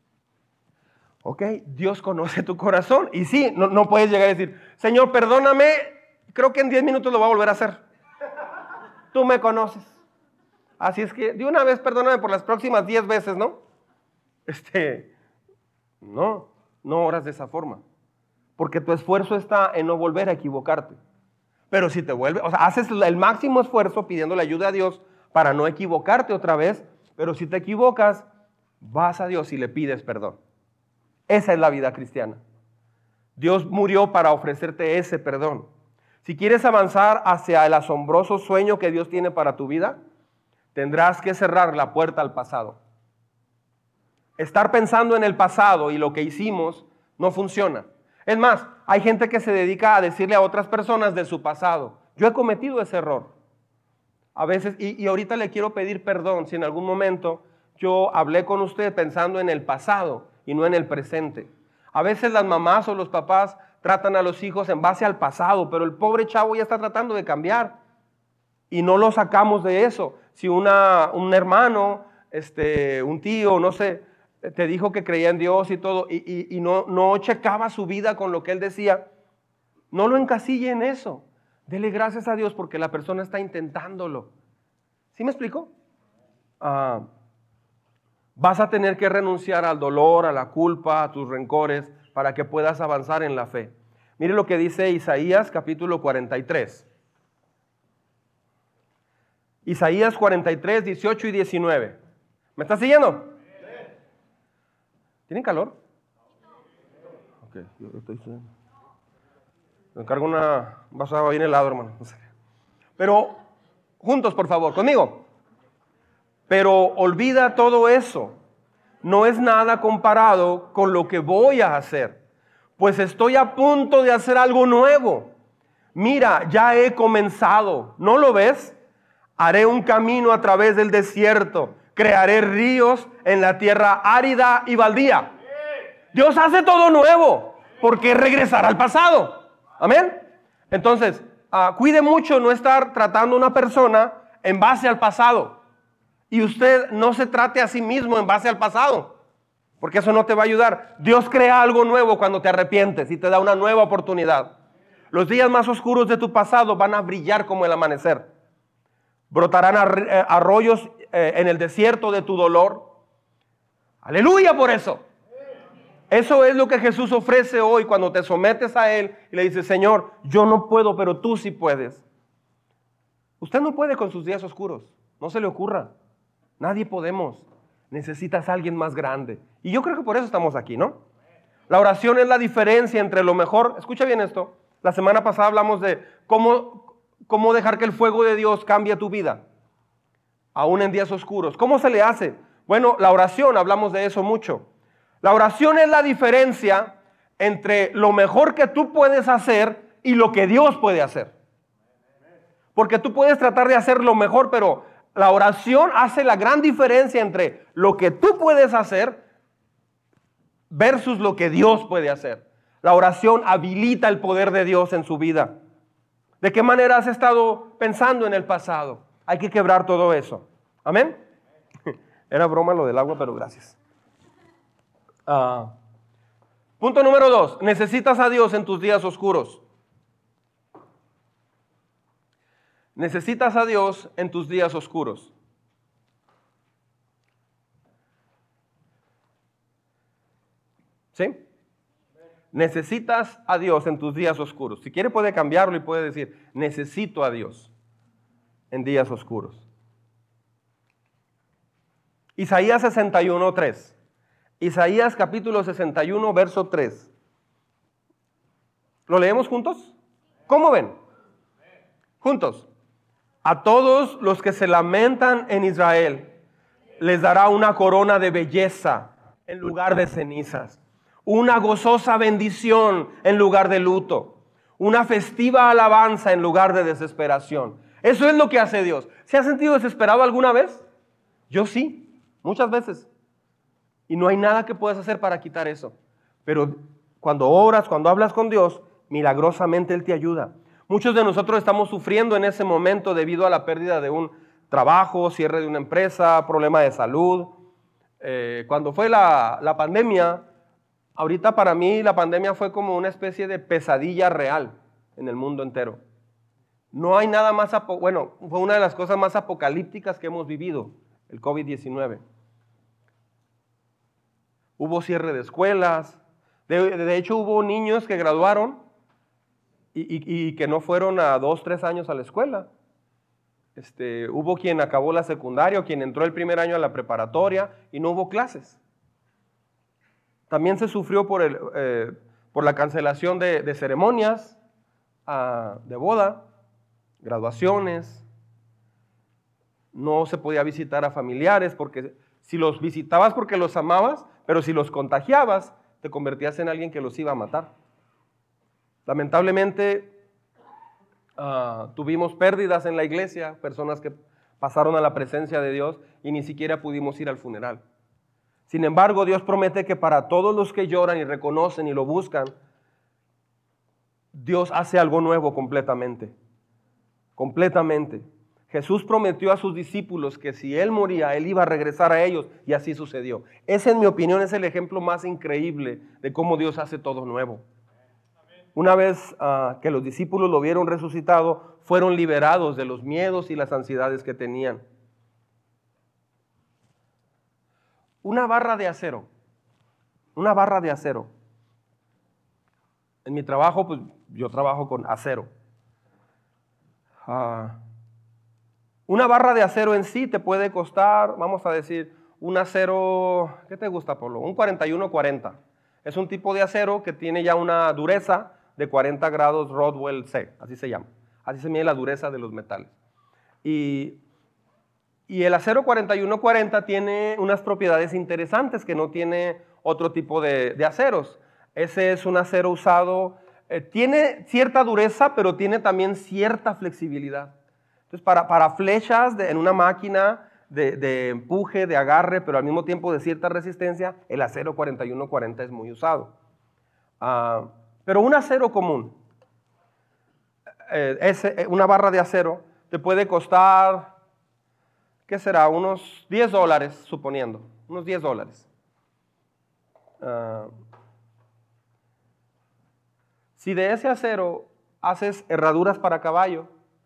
Ok, Dios conoce tu corazón. Y sí, no, no puedes llegar a decir, Señor, perdóname, creo que en diez minutos lo voy a volver a hacer. Tú me conoces. Así es que de una vez perdóname por las próximas diez veces, ¿no? Este, no, no oras de esa forma. Porque tu esfuerzo está en no volver a equivocarte. Pero si te vuelves, o sea, haces el máximo esfuerzo pidiéndole ayuda a Dios para no equivocarte otra vez, pero si te equivocas, vas a Dios y le pides perdón. Esa es la vida cristiana. Dios murió para ofrecerte ese perdón. Si quieres avanzar hacia el asombroso sueño que Dios tiene para tu vida, tendrás que cerrar la puerta al pasado. Estar pensando en el pasado y lo que hicimos no funciona. Es más, hay gente que se dedica a decirle a otras personas de su pasado. Yo he cometido ese error. A veces, y, y ahorita le quiero pedir perdón si en algún momento yo hablé con usted pensando en el pasado y no en el presente. A veces las mamás o los papás tratan a los hijos en base al pasado, pero el pobre chavo ya está tratando de cambiar y no lo sacamos de eso. Si una, un hermano, este, un tío, no sé, te dijo que creía en Dios y todo, y, y, y no, no checaba su vida con lo que él decía, no lo encasille en eso. Dele gracias a Dios porque la persona está intentándolo. ¿Sí me explico? Ah, vas a tener que renunciar al dolor, a la culpa, a tus rencores, para que puedas avanzar en la fe. Mire lo que dice Isaías capítulo cuarenta y tres. Isaías cuarenta y tres, dieciocho y diecinueve. ¿Me está siguiendo? ¿Tienen calor? Ok, yo estoy... Me encargo una... Vas a bien helado, hermano. Pero, juntos, por favor, conmigo. Pero olvida todo eso. No es nada comparado con lo que voy a hacer. Pues estoy a punto de hacer algo nuevo. Mira, ya he comenzado. ¿No lo ves? Haré un camino a través del desierto. Crearé ríos en la tierra árida y baldía. Dios hace todo nuevo. ¿Por qué regresar al pasado? Amén. Entonces, uh, cuide mucho no estar tratando a una persona en base al pasado. Y usted no se trate a sí mismo en base al pasado. Porque eso no te va a ayudar. Dios crea algo nuevo cuando te arrepientes y te da una nueva oportunidad. Los días más oscuros de tu pasado van a brillar como el amanecer. Brotarán arroyos en el desierto de tu dolor. Aleluya por eso. Eso es lo que Jesús ofrece hoy cuando te sometes a Él y le dices, Señor, yo no puedo, pero tú sí puedes. Usted no puede con sus días oscuros. No se le ocurra. Nadie podemos. Necesitas a alguien más grande. Y yo creo que por eso estamos aquí, ¿no? La oración es la diferencia entre lo mejor. Escucha bien esto. La semana pasada hablamos de cómo, cómo dejar que el fuego de Dios cambie tu vida, aún en días oscuros. ¿Cómo se le hace? Bueno, la oración, hablamos de eso mucho. La oración es la diferencia entre lo mejor que tú puedes hacer y lo que Dios puede hacer. Porque tú puedes tratar de hacer lo mejor, pero la oración hace la gran diferencia entre lo que tú puedes hacer versus lo que Dios puede hacer. La oración habilita el poder de Dios en su vida. ¿De qué manera has estado pensando en el pasado? Hay que quebrar todo eso. ¿Amén? Era broma lo del agua, pero gracias. Uh, punto número dos. Necesitas a Dios en tus días oscuros. Necesitas a Dios en tus días oscuros. ¿Sí? Necesitas a Dios en tus días oscuros. Si quiere puede cambiarlo y puede decir, necesito a Dios en días oscuros. Isaías sesenta y uno, tres. Isaías capítulo sesenta y uno, verso tres. ¿Lo leemos juntos? ¿Cómo ven? Juntos. A todos los que se lamentan en Israel, les dará una corona de belleza en lugar de cenizas, una gozosa bendición en lugar de luto, una festiva alabanza en lugar de desesperación. Eso es lo que hace Dios. ¿Se ha sentido desesperado alguna vez? Yo sí, muchas veces. Y no hay nada que puedas hacer para quitar eso. Pero cuando oras, cuando hablas con Dios, milagrosamente Él te ayuda. Muchos de nosotros estamos sufriendo en ese momento debido a la pérdida de un trabajo, cierre de una empresa, problema de salud. Eh, cuando fue la, la pandemia, ahorita para mí la pandemia fue como una especie de pesadilla real en el mundo entero. No hay nada más, bueno, fue una de las cosas más apocalípticas que hemos vivido, el COVID diecinueve. Hubo cierre de escuelas, de, de hecho hubo niños que graduaron y, y, y que no fueron a dos, tres años a la escuela. Este, hubo quien acabó la secundaria o quien entró el primer año a la preparatoria y no hubo clases. También se sufrió por, el, eh, por la cancelación de, de ceremonias uh, de boda, graduaciones. No se podía visitar a familiares porque si los visitabas porque los amabas, pero si los contagiabas, te convertías en alguien que los iba a matar. Lamentablemente, uh, tuvimos pérdidas en la iglesia, personas que pasaron a la presencia de Dios y ni siquiera pudimos ir al funeral. Sin embargo, Dios promete que para todos los que lloran y reconocen y lo buscan, Dios hace algo nuevo completamente. Completamente. Jesús prometió a sus discípulos que si Él moría, Él iba a regresar a ellos y así sucedió. Ese, en mi opinión, es el ejemplo más increíble de cómo Dios hace todo nuevo. Una vez uh, que los discípulos lo vieron resucitado, fueron liberados de los miedos y las ansiedades que tenían. Una barra de acero, una barra de acero. En mi trabajo, pues yo trabajo con acero. Uh, una barra de acero en sí te puede costar, vamos a decir, un acero, ¿qué te gusta, Pablo? Un cuarenta y uno cuarenta. Es un tipo de acero que tiene ya una dureza de cuarenta grados Rodwell C, así se llama. Así se mide la dureza de los metales. Y, y el acero cuarenta y uno cuarenta tiene unas propiedades interesantes que no tiene otro tipo de, de aceros. Ese es un acero usado, eh, tiene cierta dureza, pero tiene también cierta flexibilidad. Entonces, para, para flechas de, en una máquina de, de empuje, de agarre, pero al mismo tiempo de cierta resistencia, el acero cuarenta y uno cuarenta es muy usado. Uh, pero un acero común, eh, es, eh, una barra de acero, te puede costar, ¿qué será? Unos diez dólares, suponiendo, unos diez dólares. Uh, si de ese acero haces herraduras para caballo,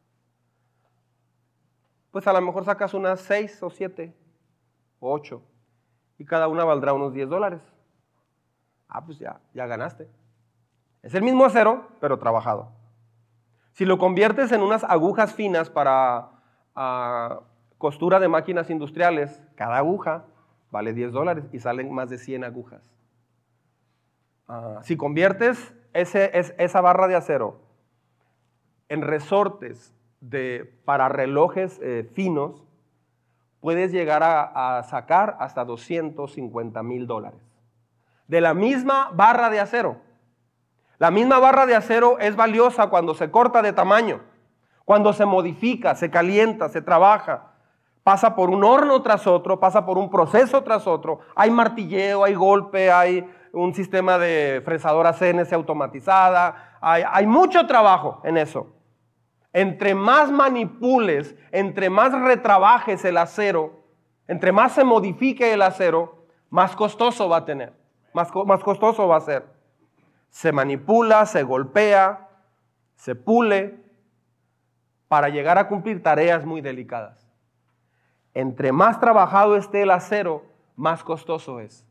pues a lo mejor sacas unas seis o siete o ocho y cada una valdrá unos diez dólares. Ah, pues ya, ya ganaste. Es el mismo acero, pero trabajado. Si lo conviertes en unas agujas finas para uh, costura de máquinas industriales, cada aguja vale diez dólares y salen más de cien agujas. Uh, si conviertes ese, es, esa barra de acero en resortes de, para relojes eh, finos, puedes llegar a, a sacar hasta doscientos cincuenta mil dólares. De la misma barra de acero. La misma barra de acero es valiosa cuando se corta de tamaño, cuando se modifica, se calienta, se trabaja, pasa por un horno tras otro, pasa por un proceso tras otro, hay martilleo, hay golpe, hay un sistema de fresadora C N C automatizada, hay, hay mucho trabajo en eso. Entre más manipules, entre más retrabajes el acero, entre más se modifique el acero, más costoso va a tener, más, más costoso va a ser. Se manipula, se golpea, se pule para llegar a cumplir tareas muy delicadas. Entre más trabajado esté el acero, más costoso es.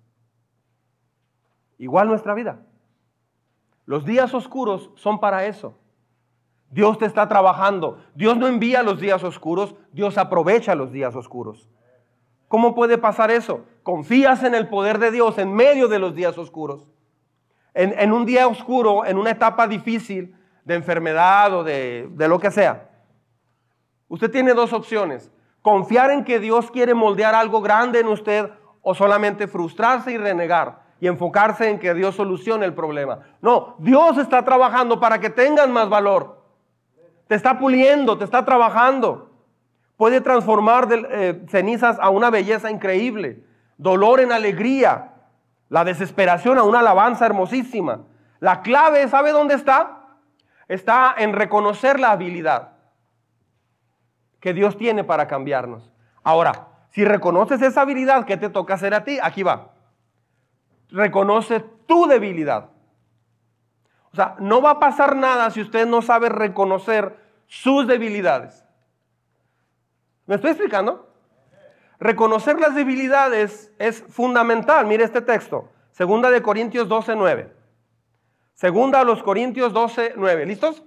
Igual nuestra vida. Los días oscuros son para eso. Dios te está trabajando. Dios no envía los días oscuros, Dios aprovecha los días oscuros. ¿Cómo puede pasar eso? Confías en el poder de Dios en medio de los días oscuros. En, en un día oscuro, en una etapa difícil de enfermedad o de, de lo que sea. Usted tiene dos opciones. Confiar en que Dios quiere moldear algo grande en usted o solamente frustrarse y renegar y enfocarse en que Dios solucione el problema. No, Dios está trabajando para que tengas más valor. Te está puliendo, te está trabajando. Puede transformar de, eh, cenizas a una belleza increíble, dolor en alegría, la desesperación a una alabanza hermosísima. La clave, ¿sabe dónde está? Está en reconocer la habilidad que Dios tiene para cambiarnos. Ahora, si reconoces esa habilidad, ¿qué te toca hacer a ti? Aquí va. Reconoce tu debilidad. O sea, no va a pasar nada si usted no sabe reconocer sus debilidades. ¿Me estoy explicando? Reconocer las debilidades es fundamental. Mire este texto. Segunda de Corintios doce, nueve. Segunda a los Corintios doce, nueve. ¿Listos?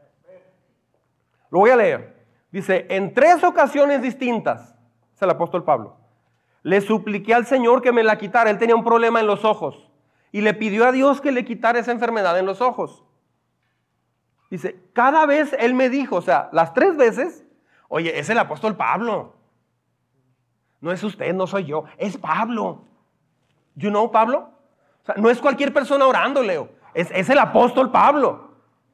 Lo voy a leer. Dice, en tres ocasiones distintas, es el apóstol Pablo, le supliqué al Señor que me la quitara. Él tenía un problema en los ojos y le pidió a Dios que le quitara esa enfermedad en los ojos. Dice, cada vez él me dijo, o sea, las tres veces, oye, es el apóstol Pablo. No es usted, no soy yo, es Pablo. You know Pablo? O sea, no es cualquier persona orando, Leo. Es, es el apóstol Pablo.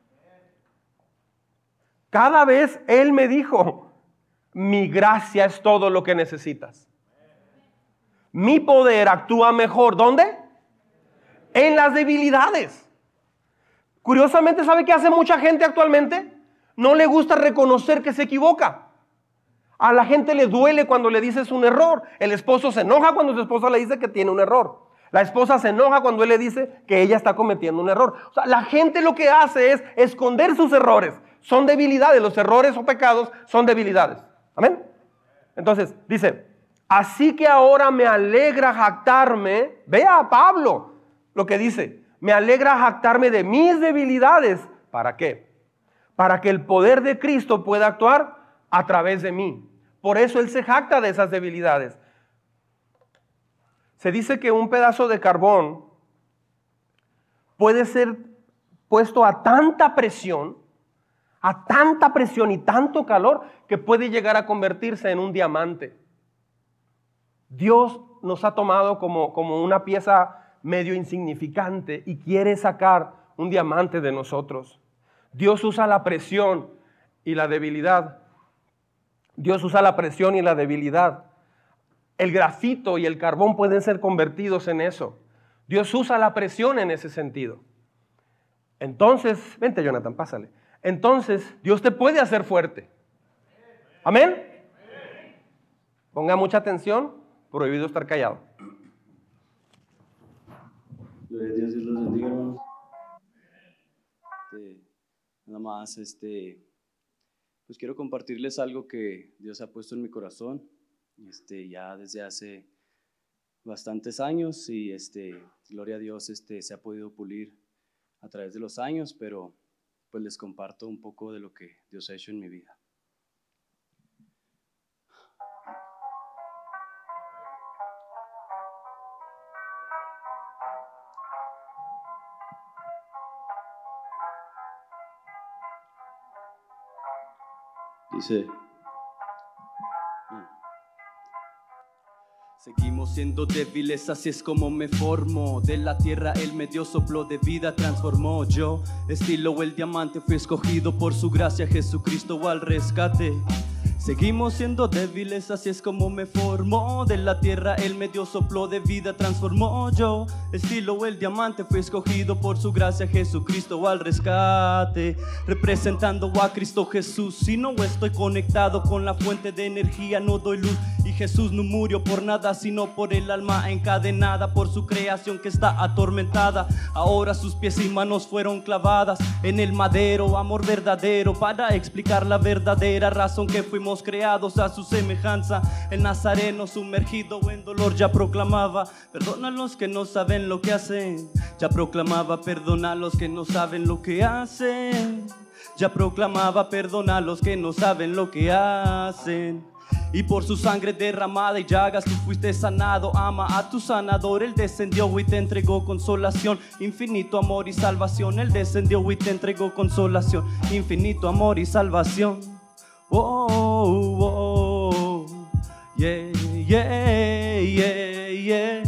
Cada vez él me dijo, mi gracia es todo lo que necesitas. Mi poder actúa mejor. ¿Dónde? En las debilidades. Curiosamente, ¿sabe qué hace mucha gente actualmente? No le gusta reconocer que se equivoca. A la gente le duele cuando le dices un error. El esposo se enoja cuando su esposa le dice que tiene un error. La esposa se enoja cuando él le dice que ella está cometiendo un error. O sea, la gente lo que hace es esconder sus errores. Son debilidades. Los errores o pecados son debilidades. ¿Amén? Entonces, dice, así que ahora me alegra jactarme. Vea a Pablo lo que dice. Me alegra jactarme de mis debilidades. ¿Para qué? Para que el poder de Cristo pueda actuar a través de mí. Por eso Él se jacta de esas debilidades. Se dice que un pedazo de carbón puede ser puesto a tanta presión, a tanta presión y tanto calor, que puede llegar a convertirse en un diamante. Dios nos ha tomado como, como una pieza medio insignificante y quiere sacar un diamante de nosotros. Dios usa la presión y la debilidad. Dios usa la presión y la debilidad. El grafito y el carbón pueden ser convertidos en eso. Dios usa la presión en ese sentido. Entonces, vente Jonathan, pásale. Entonces, Dios te puede hacer fuerte. ¿Amén? Ponga mucha atención, prohibido estar callado. Gloria a Dios, Dios los bendiga, hermanos. Este, nada más, este, pues quiero compartirles algo que Dios ha puesto en mi corazón, este, ya desde hace bastantes años y, este, gloria a Dios, este, se ha podido pulir a través de los años, pero pues les comparto un poco de lo que Dios ha hecho en mi vida. Dice, seguimos siendo débiles, así es como me formo. De la tierra Él me dio soplo de vida, transformó. Yo, estilo el diamante, fui escogido por su gracia, Jesucristo al rescate. Seguimos siendo débiles, así es como me formó. De la tierra Él me dio soplo de vida, transformó. Yo, estilo el diamante, fui escogido por su gracia, Jesucristo al rescate. Representando a Cristo Jesús, si no estoy conectado con la fuente de energía, no doy luz. Y Jesús no murió por nada, sino por el alma encadenada, por su creación que está atormentada. Ahora sus pies y manos fueron clavadas en el madero, amor verdadero, para explicar la verdadera razón que fuimos creados a su semejanza. El nazareno sumergido en dolor ya proclamaba: perdona a los que no saben lo que hacen. Ya proclamaba: perdona a los que no saben lo que hacen. Ya proclamaba: perdona a los que no saben lo que hacen. Y por su sangre derramada y llagas tú fuiste sanado. Ama a tu sanador, Él descendió y te entregó consolación. Infinito amor y salvación, Él descendió y te entregó consolación. Infinito amor y salvación. Oh, oh, oh. Yeah, yeah, yeah, yeah.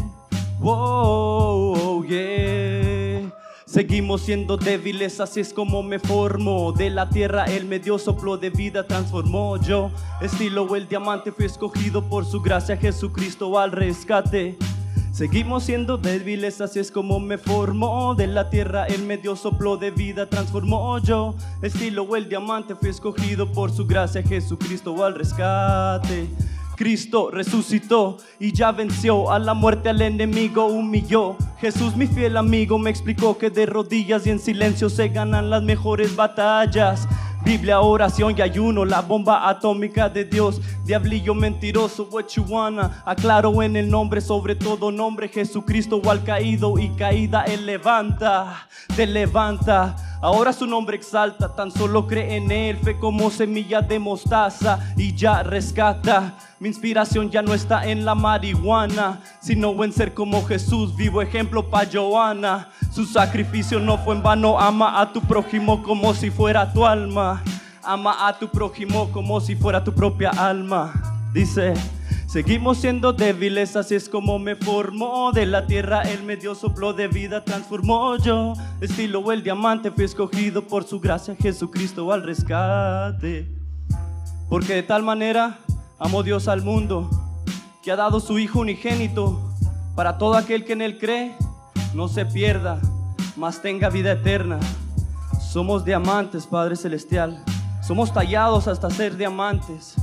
Oh, oh, yeah. Seguimos siendo débiles, así es como me formo. De la tierra Él me dio soplo de vida, transformó. Yo, estilo el diamante, fui escogido por su gracia, Jesucristo al rescate. Seguimos siendo débiles, así es como me formó. De la tierra Él me dio soplo de vida, transformó. Yo, estilo el diamante, fui escogido por su gracia, Jesucristo al rescate. Cristo resucitó y ya venció a la muerte, al enemigo humilló. Jesús, mi fiel amigo, me explicó que de rodillas y en silencio se ganan las mejores batallas. Biblia, oración y ayuno, la bomba atómica de Dios. Diablillo mentiroso, what you wanna. Aclaro en el nombre, sobre todo nombre, Jesucristo al caído y caída Él levanta, te levanta. Ahora su nombre exalta, tan solo cree en Él. Fe como semilla de mostaza y ya rescata. Mi inspiración ya no está en la marihuana, sino en ser como Jesús, vivo ejemplo pa' Joana. Su sacrificio no fue en vano, ama a tu prójimo como si fuera tu alma. Ama a tu prójimo como si fuera tu propia alma. Dice, seguimos siendo débiles, así es como me formó. De la tierra Él me dio soplo de vida, transformó. Yo, estilo el diamante, fui escogido por su gracia, Jesucristo al rescate. Porque de tal manera amó Dios al mundo, que ha dado su Hijo unigénito, para todo aquel que en Él cree, no se pierda, mas tenga vida eterna. Somos diamantes, Padre Celestial, somos tallados hasta ser diamantes.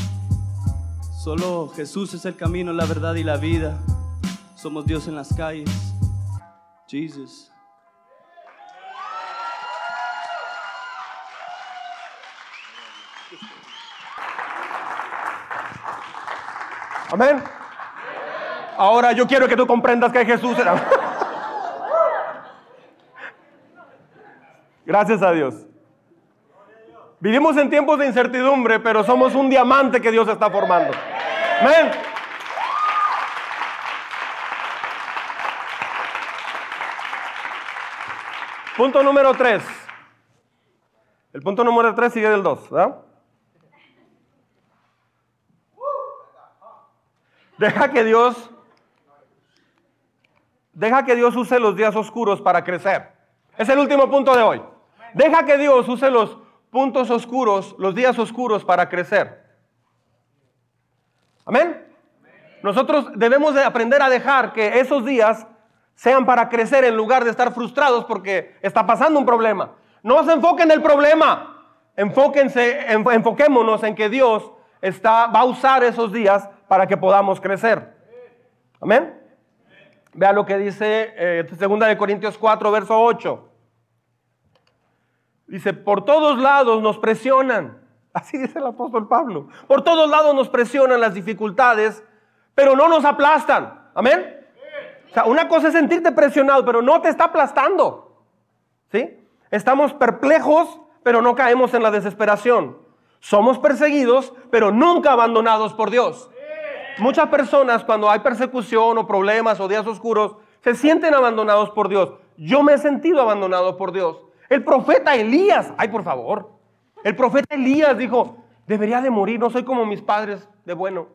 Solo Jesús es el camino, la verdad y la vida. Somos Dios en las calles. Jesus. Amén. Ahora yo quiero que tú comprendas que Jesús era. Gracias a Dios. Vivimos en tiempos de incertidumbre, pero somos un diamante que Dios está formando. Amén. Punto número tres. El punto número tres sigue del dos, ¿verdad? Deja que Dios, deja que Dios use los días oscuros para crecer. Es el último punto de hoy. Deja que Dios use los puntos oscuros, los días oscuros para crecer. Amén. Nosotros debemos de aprender a dejar que esos días sean para crecer en lugar de estar frustrados porque está pasando un problema. No se enfoquen en el problema. Enfóquense, enfoquémonos en que Dios está, va a usar esos días para que podamos crecer. Amén. Vea lo que dice eh, segunda de Corintios cuatro, verso ocho. Dice, por todos lados nos presionan. Así dice el apóstol Pablo. Por todos lados nos presionan las dificultades, pero no nos aplastan. Amén. O sea, una cosa es sentirte presionado, pero no te está aplastando. ¿Sí? Estamos perplejos, pero no caemos en la desesperación. Somos perseguidos, pero nunca abandonados por Dios. Muchas personas, cuando hay persecución o problemas o días oscuros, se sienten abandonados por Dios. Yo me he sentido abandonado por Dios. El profeta Elías, ay por favor, el profeta Elías dijo, debería de morir, no soy como mis padres de bueno.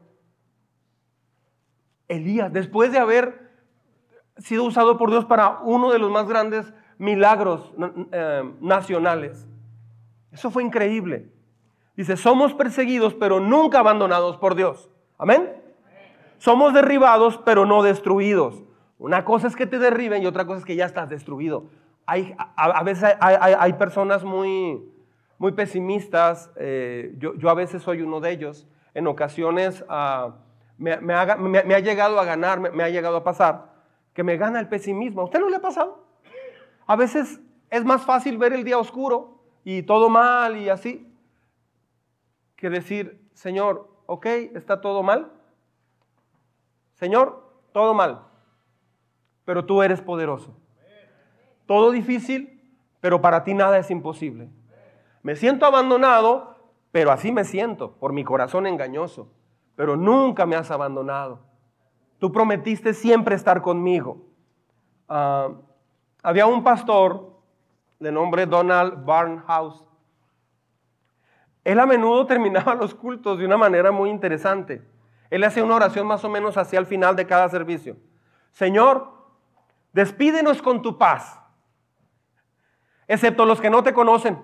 Elías, después de haber sido usado por Dios para uno de los más grandes milagros eh, nacionales. Eso fue increíble. Dice, somos perseguidos, pero nunca abandonados por Dios. Amén. Somos derribados, pero no destruidos. Una cosa es que te derriben y otra cosa es que ya estás destruido. Hay, a, a veces hay, hay, hay personas muy, muy pesimistas. Eh, yo, yo a veces soy uno de ellos. En ocasiones uh, me, me, ha, me, me ha llegado a ganar, me, me ha llegado a pasar, que me gana el pesimismo. ¿A usted no le ha pasado? A veces es más fácil ver el día oscuro y todo mal y así, que decir, Señor, ok, está todo mal. Señor, todo mal, pero tú eres poderoso. Todo difícil, pero para ti nada es imposible. Me siento abandonado, pero así me siento, por mi corazón engañoso. Pero nunca me has abandonado. Tú prometiste siempre estar conmigo. Uh, había un pastor de nombre Donald Barnhouse. Él a menudo terminaba los cultos de una manera muy interesante. Él hacía una oración más o menos hacia el final de cada servicio. Señor, despídenos con tu paz, excepto los que no te conocen.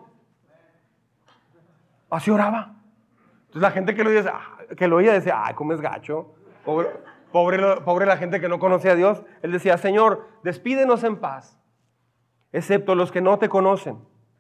Así oraba. Entonces la gente que lo oía, que lo oía decía, ay, cómo es gacho. Pobre, pobre, pobre la gente que no conocía a Dios. Él decía, Señor, despídenos en paz, excepto los que no te conocen.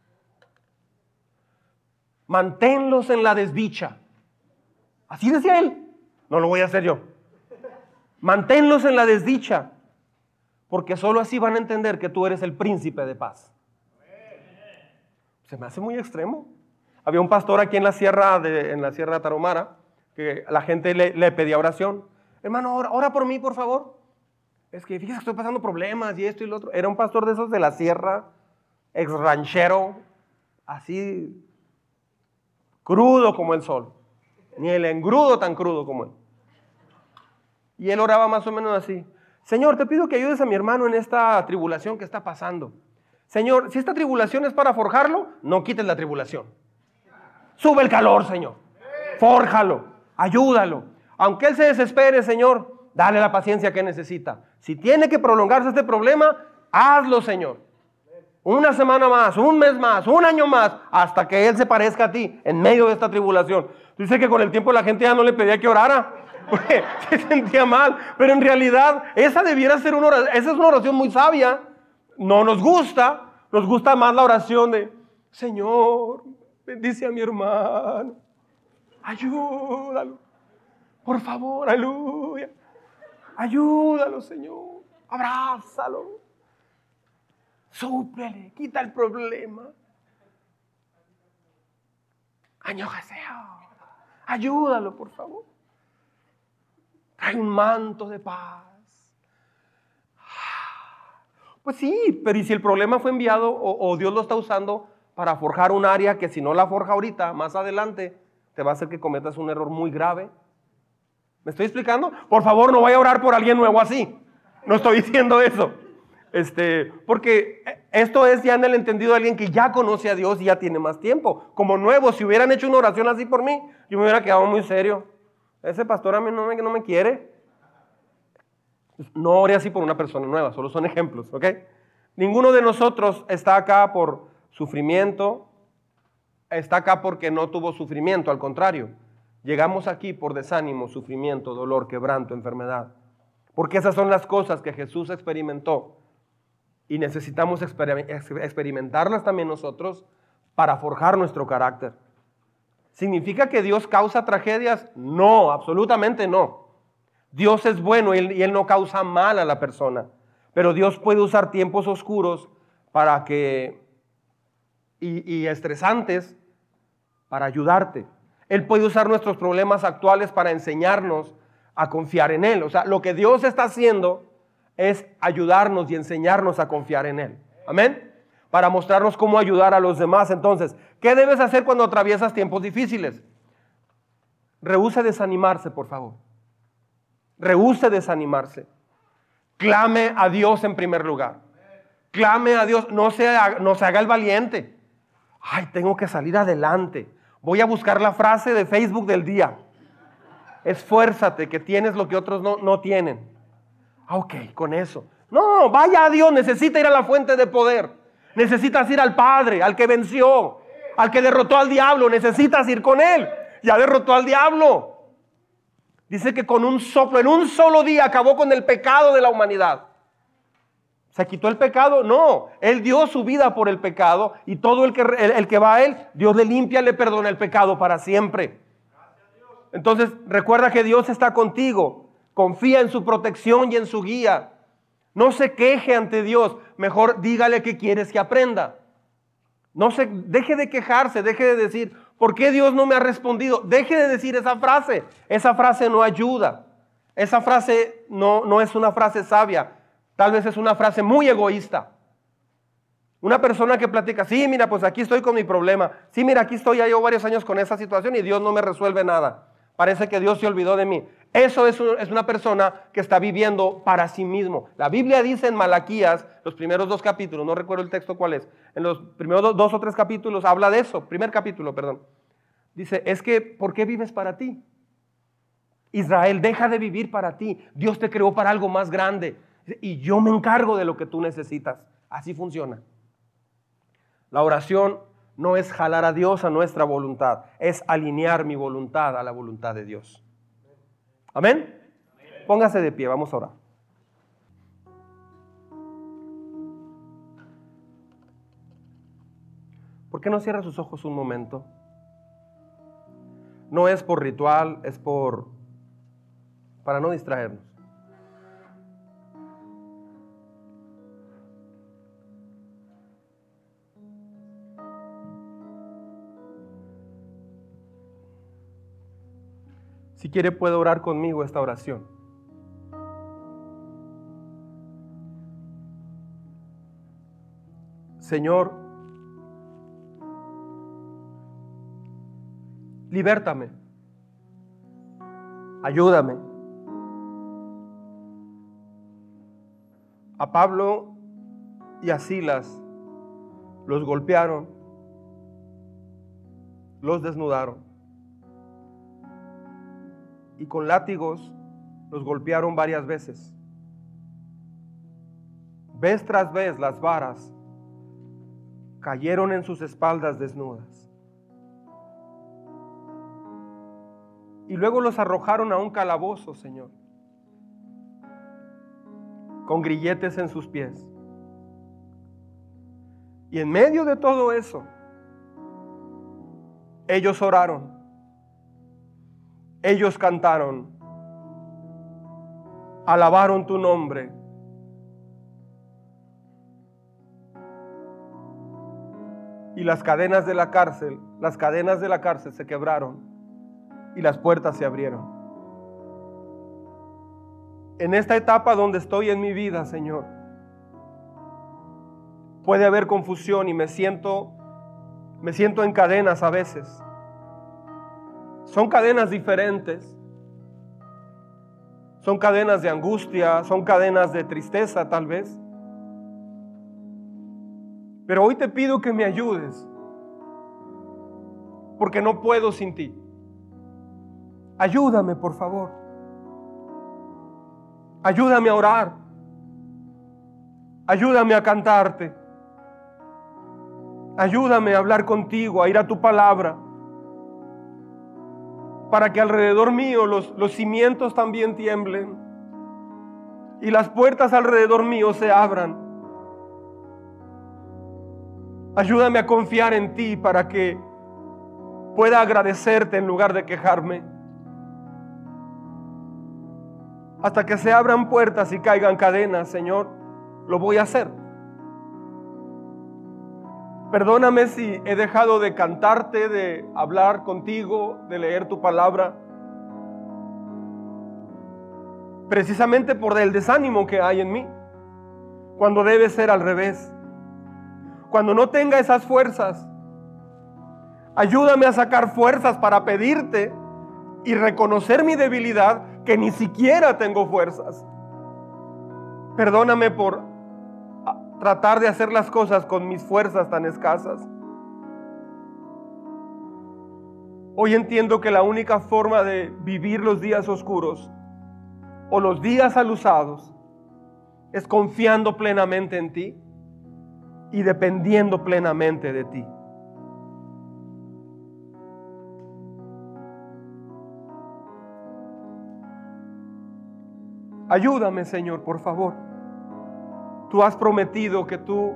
Manténlos en la desdicha. Así decía él. No lo voy a hacer yo. Manténlos en la desdicha, porque solo así van a entender que tú eres el príncipe de paz. Se me hace muy extremo. Había un pastor aquí en la sierra de, en la sierra Tarahumara, que la gente le, le pedía oración. Hermano, ora, ora por mí, por favor. Es que fíjese que estoy pasando problemas y esto y lo otro. Era un pastor de esos de la sierra, ex ranchero, así crudo como el sol. Ni el engrudo tan crudo como él. Y él oraba más o menos así. Señor, te pido que ayudes a mi hermano en esta tribulación que está pasando. Señor, si esta tribulación es para forjarlo, no quites la tribulación. Sube el calor, Señor. Fórjalo, ayúdalo. Aunque él se desespere, Señor, dale la paciencia que necesita. Si tiene que prolongarse este problema, hazlo, Señor. Una semana más, un mes más, un año más, hasta que él se parezca a ti en medio de esta tribulación. Dice que con el tiempo la gente ya no le pedía que orara, porque se sentía mal, pero en realidad esa debiera ser una oración, esa es una oración muy sabia. No nos gusta, nos gusta más la oración de Señor, bendice a mi hermano, ayúdalo, por favor, aleluya, ayúdalo, Señor, abrázalo, súplele, quita el problema, añójaseo, ayúdalo, por favor. Trae un manto de paz. Pues sí, pero ¿y si el problema fue enviado o, o Dios lo está usando para forjar un área que si no la forja ahorita, más adelante, te va a hacer que cometas un error muy grave? ¿Me estoy explicando? Por favor, no vaya a orar por alguien nuevo así. No estoy diciendo eso. Este, porque esto es ya en el entendido de alguien que ya conoce a Dios y ya tiene más tiempo. Como nuevo, si hubieran hecho una oración así por mí, yo me hubiera quedado muy serio. Ese pastor a mí no me, no me quiere. No ore así por una persona nueva, solo son ejemplos, ¿ok? Ninguno de nosotros está acá por sufrimiento, está acá porque no tuvo sufrimiento, al contrario. Llegamos aquí por desánimo, sufrimiento, dolor, quebranto, enfermedad. Porque esas son las cosas que Jesús experimentó. Y necesitamos experimentarlas también nosotros para forjar nuestro carácter. ¿Significa que Dios causa tragedias? No, absolutamente no. Dios es bueno y él, y él no causa mal a la persona. Pero Dios puede usar tiempos oscuros para que, y, y estresantes para ayudarte. Él puede usar nuestros problemas actuales para enseñarnos a confiar en Él. O sea, lo que Dios está haciendo es ayudarnos y enseñarnos a confiar en Él. Amén. Para mostrarnos cómo ayudar a los demás. Entonces, ¿qué debes hacer cuando atraviesas tiempos difíciles? Rehúse desanimarse, por favor. Rehúse desanimarse. Clame a Dios en primer lugar. Clame a Dios. No se haga, no se haga el valiente. Ay, tengo que salir adelante. Voy a buscar la frase de Facebook del día. Esfuérzate, que tienes lo que otros no, no tienen. Ah, ok, con eso. No, vaya a Dios, necesita ir a la fuente de poder. Necesitas ir al Padre, al que venció, al que derrotó al diablo. Necesitas ir con Él. Ya derrotó al diablo. Dice que con un soplo, en un solo día, acabó con el pecado de la humanidad. ¿Se quitó el pecado? No, Él dio su vida por el pecado y todo el que, el, el que va a Él, Dios le limpia, le perdona el pecado para siempre. Entonces, recuerda que Dios está contigo. Confía en su protección y en su guía. No se queje ante Dios. Mejor dígale que quieres que aprenda. No se, deje de quejarse, deje de decir, ¿por qué Dios no me ha respondido? Deje de decir esa frase. Esa frase no ayuda. Esa frase no, no es una frase sabia. Tal vez es una frase muy egoísta. Una persona que platica, sí, mira, pues aquí estoy con mi problema. Sí, mira, aquí estoy, ya llevo varios años con esa situación y Dios no me resuelve nada. Parece que Dios se olvidó de mí. Eso es, un, es una persona que está viviendo para sí mismo. La Biblia dice en Malaquías, los primeros dos capítulos, no recuerdo el texto cuál es, en los primeros dos, dos o tres capítulos habla de eso, primer capítulo, perdón. Dice, es que, ¿por qué vives para ti? Israel, deja de vivir para ti. Dios te creó para algo más grande. Y yo me encargo de lo que tú necesitas. Así funciona. La oración no es jalar a Dios a nuestra voluntad, es alinear mi voluntad a la voluntad de Dios. ¿Amén? Póngase de pie, vamos a orar. ¿Por qué no cierra sus ojos un momento? No es por ritual, es por para no distraernos. Si quiere puede orar conmigo esta oración. Señor, libértame, ayúdame. A Pablo y a Silas los golpearon, los desnudaron. Y con látigos los golpearon varias veces. Vez tras vez las varas cayeron en sus espaldas desnudas. Y luego los arrojaron a un calabozo, Señor, con grilletes en sus pies. Y en medio de todo eso, ellos oraron. Ellos cantaron, alabaron tu nombre. Y las cadenas de la cárcel, las cadenas de la cárcel se quebraron y las puertas se abrieron. En esta etapa donde estoy en mi vida, Señor, puede haber confusión y me siento, me siento en cadenas a veces. Son cadenas diferentes. Son cadenas de angustia, son cadenas de tristeza tal vez. Pero hoy te pido que me ayudes, porque no puedo sin ti. Ayúdame, por favor. Ayúdame a orar. Ayúdame a cantarte. Ayúdame a hablar contigo, a ir a tu palabra, para que alrededor mío los, los cimientos también tiemblen y las puertas alrededor mío se abran. Ayúdame a confiar en ti para que pueda agradecerte en lugar de quejarme. Hasta que se abran puertas y caigan cadenas, Señor, lo voy a hacer. Perdóname si he dejado de cantarte, de hablar contigo, de leer tu palabra, precisamente por el desánimo que hay en mí, cuando debe ser al revés. Cuando no tenga esas fuerzas, ayúdame a sacar fuerzas para pedirte y reconocer mi debilidad, que ni siquiera tengo fuerzas. Perdóname por tratar de hacer las cosas con mis fuerzas tan escasas. Hoy entiendo que la única forma de vivir los días oscuros o los días alusados es confiando plenamente en ti y dependiendo plenamente de ti. Ayúdame, Señor, por favor. Tú has prometido que tú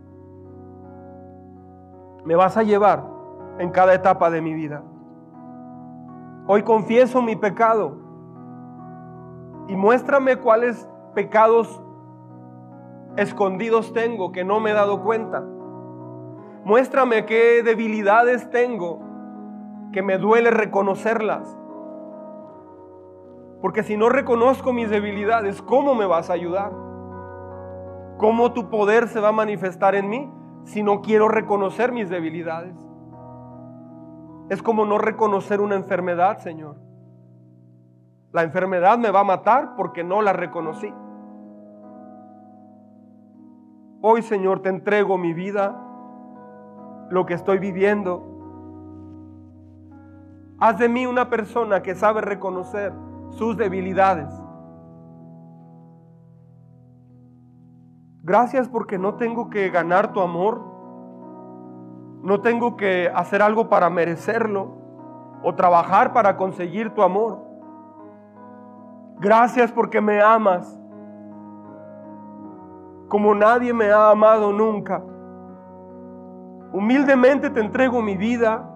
me vas a llevar en cada etapa de mi vida. Hoy confieso mi pecado y muéstrame cuáles pecados escondidos tengo que no me he dado cuenta. Muéstrame qué debilidades tengo que me duele reconocerlas. Porque si no reconozco mis debilidades, ¿cómo me vas a ayudar? ¿Cómo tu poder se va a manifestar en mí si no quiero reconocer mis debilidades? Es como no reconocer una enfermedad, Señor. La enfermedad me va a matar porque no la reconocí. Hoy, Señor, te entrego mi vida, lo que estoy viviendo. Haz de mí una persona que sabe reconocer sus debilidades. Gracias porque no tengo que ganar tu amor, no tengo que hacer algo para merecerlo o trabajar para conseguir tu amor. Gracias porque me amas como nadie me ha amado nunca. Humildemente te entrego mi vida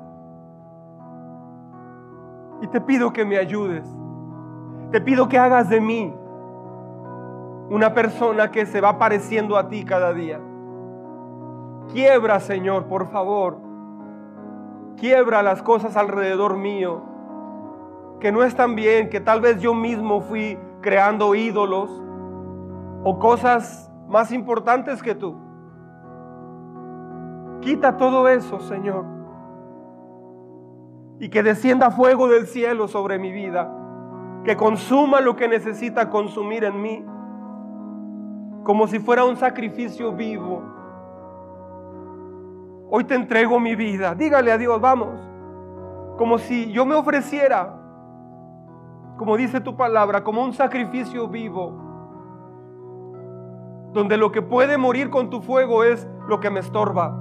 y te pido que me ayudes. Te pido que hagas de mí una persona que se va pareciendo a ti cada día. Quiebra, Señor, por favor. Quiebra las cosas alrededor mío que no están bien, que tal vez yo mismo fui creando ídolos o cosas más importantes que tú. Quita todo eso, Señor, y que descienda fuego del cielo sobre mi vida, que consuma lo que necesita consumir en mí, como si fuera un sacrificio vivo. Hoy te entrego mi vida. Dígale a Dios, vamos, como si yo me ofreciera, como dice tu palabra, como un sacrificio vivo, donde lo que puede morir con tu fuego es lo que me estorba.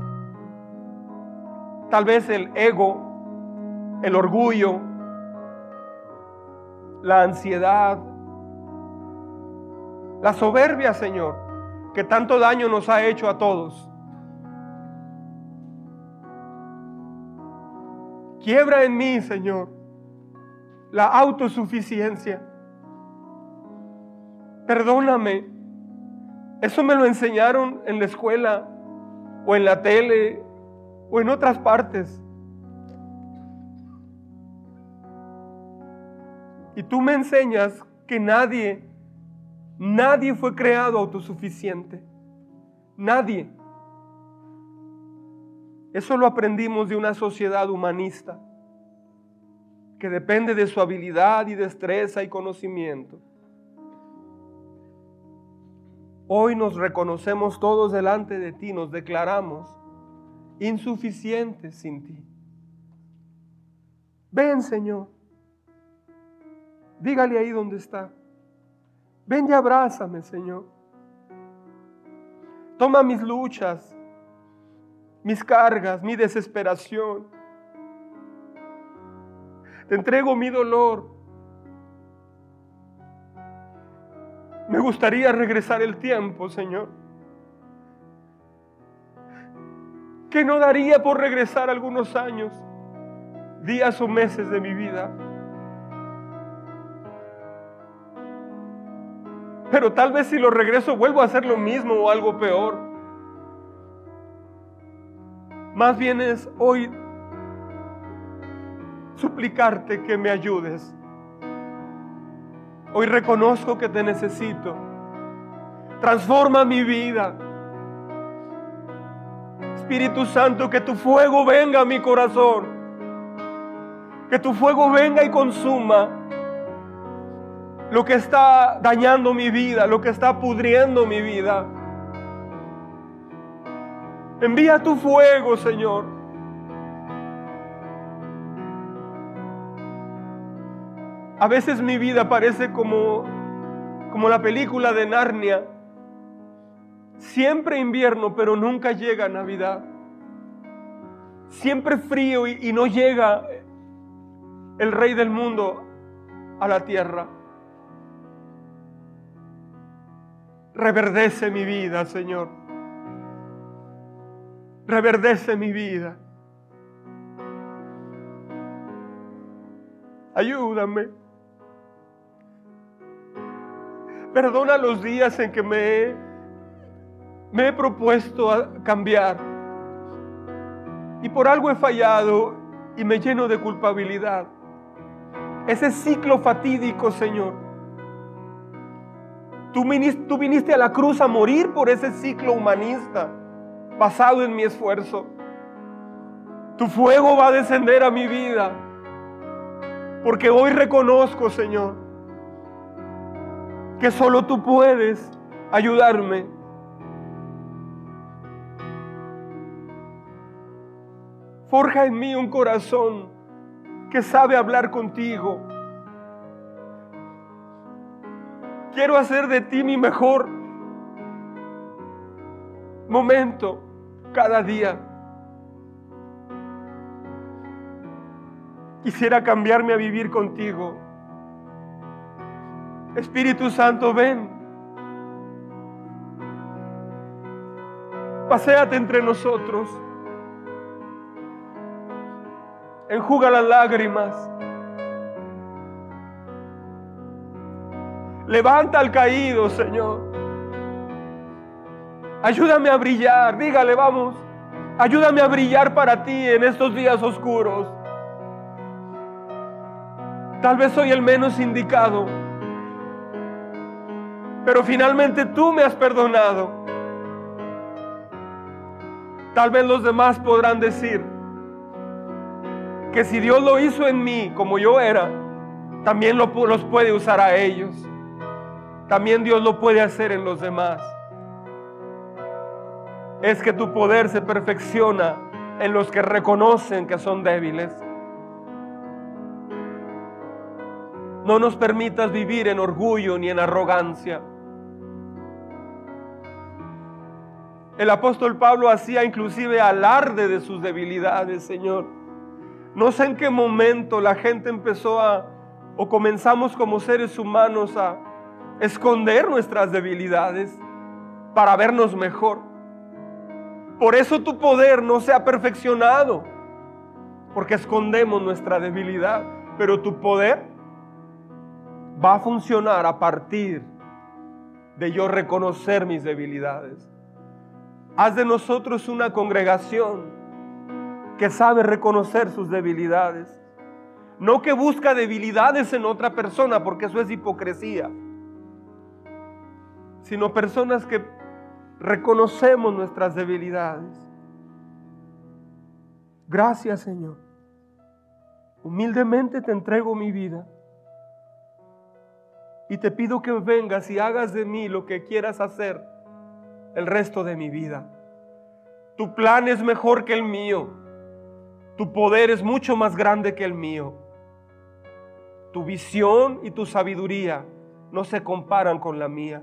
Tal vez el ego, el orgullo, la ansiedad, la soberbia, Señor, que tanto daño nos ha hecho a todos. Quiebra en mí, Señor, la autosuficiencia. Perdóname. Eso me lo enseñaron en la escuela o en la tele o en otras partes. Y tú me enseñas que nadie Nadie fue creado autosuficiente. Nadie. Eso lo aprendimos de una sociedad humanista que depende de su habilidad y destreza y conocimiento. Hoy nos reconocemos todos delante de ti, nos declaramos insuficientes sin ti. Ven, Señor. Dígale ahí donde está. Ven y abrázame, Señor. Toma mis luchas, mis cargas, mi desesperación. Te entrego mi dolor. Me gustaría regresar el tiempo, Señor. ¿Qué no daría por regresar algunos años, días o meses de mi vida? Pero tal vez si lo regreso vuelvo a hacer lo mismo o algo peor. Más bien es hoy suplicarte que me ayudes. Hoy reconozco que te necesito. Transforma mi vida. Espíritu Santo, que tu fuego venga a mi corazón. Que tu fuego venga y consuma lo que está dañando mi vida, lo que está pudriendo mi vida. Envía tu fuego, Señor. A veces mi vida parece como, como la película de Narnia. Siempre invierno, pero nunca llega Navidad. Siempre frío y, y no llega el Rey del mundo a la tierra. Reverdece mi vida, Señor. Reverdece mi vida. Ayúdame. Perdona los días en que me he, me he propuesto a cambiar y por algo he fallado y me lleno de culpabilidad. Ese ciclo fatídico, Señor. Tú viniste, tú viniste a la cruz a morir por ese ciclo humanista basado en mi esfuerzo. Tu fuego va a descender a mi vida porque hoy reconozco, Señor, que solo tú puedes ayudarme. Forja en mí un corazón que sabe hablar contigo. Quiero hacer de ti mi mejor momento cada día. Quisiera cambiarme a vivir contigo. Espíritu Santo, ven. Paséate entre nosotros. Enjuga las lágrimas. Levanta al caído, Señor. Ayúdame a brillar. Dígale, vamos. Ayúdame a brillar para ti en estos días oscuros. Tal vez soy el menos indicado, pero finalmente tú me has perdonado. Tal vez los demás podrán decir que si Dios lo hizo en mí como yo era, también lo, los puede usar a ellos. También Dios lo puede hacer en los demás. Es que tu poder se perfecciona en los que reconocen que son débiles. No nos permitas vivir en orgullo ni en arrogancia. El apóstol Pablo hacía inclusive alarde de sus debilidades, Señor. No sé en qué momento la gente empezó a, o comenzamos como seres humanos a esconder nuestras debilidades para vernos mejor. Por eso tu poder no se ha perfeccionado, porque escondemos nuestra debilidad, pero tu poder va a funcionar a partir de yo reconocer mis debilidades. Haz de nosotros una congregación que sabe reconocer sus debilidades. No que busca debilidades en otra persona, porque eso es hipocresía. Sino personas que reconocemos nuestras debilidades. Gracias, Señor. Humildemente te entrego mi vida. Y te pido que vengas y hagas de mí lo que quieras hacer el resto de mi vida. Tu plan es mejor que el mío. Tu poder es mucho más grande que el mío. Tu visión y tu sabiduría no se comparan con la mía.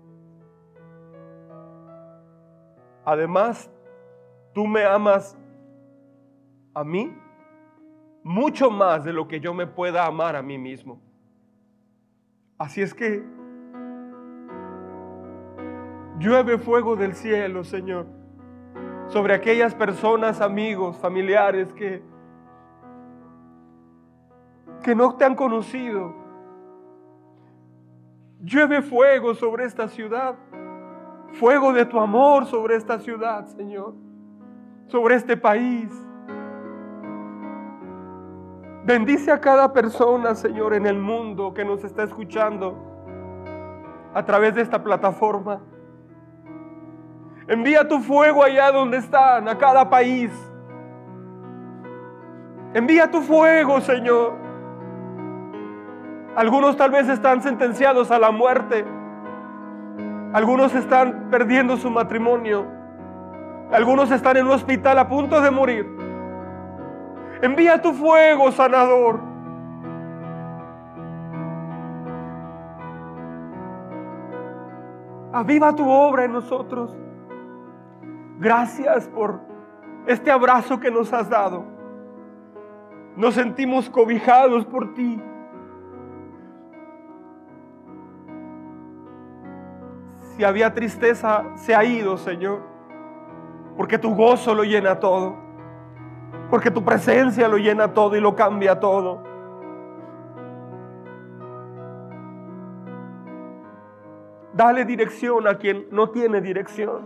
Además, tú me amas a mí mucho más de lo que yo me pueda amar a mí mismo. Así es que llueve fuego del cielo, Señor, sobre aquellas personas, amigos, familiares que, que no te han conocido. Llueve fuego sobre esta ciudad, fuego de tu amor sobre esta ciudad, Señor, sobre este país. Bendice a cada persona, Señor, en el mundo que nos está escuchando a través de esta plataforma. Envía tu fuego allá donde están, a cada país. Envía tu fuego, Señor. Algunos tal vez están sentenciados a la muerte. Algunos están perdiendo su matrimonio. Algunos están en un hospital a punto de morir. Envía tu fuego sanador. Aviva tu obra en nosotros. Gracias por este abrazo que nos has dado. Nos sentimos cobijados por ti. Si había tristeza, se ha ido, Señor, porque tu gozo lo llena todo. Porque tu presencia lo llena todo y lo cambia todo. Dale dirección a quien no tiene dirección.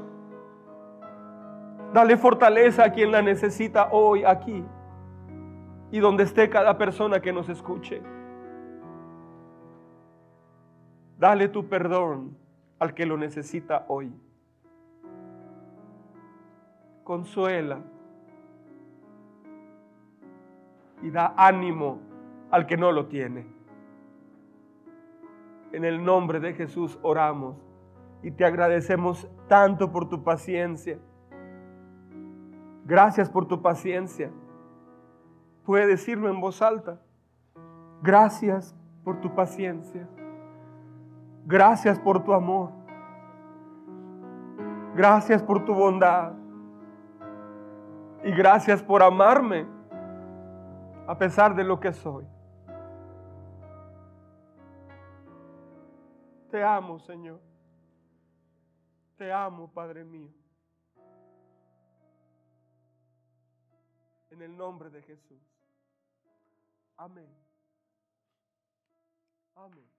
Dale fortaleza a quien la necesita hoy, aquí. Y donde esté cada persona que nos escuche. Dale tu perdón al que lo necesita hoy. Consuela. Y da ánimo al que no lo tiene. En el nombre de Jesús oramos y te agradecemos tanto por tu paciencia. Gracias por tu paciencia. Puede decirlo en voz alta. Gracias por tu paciencia. Gracias por tu amor. Gracias por tu bondad. Y gracias por amarme a pesar de lo que soy. Te amo, Señor. Te amo, Padre mío. En el nombre de Jesús. Amén. Amén.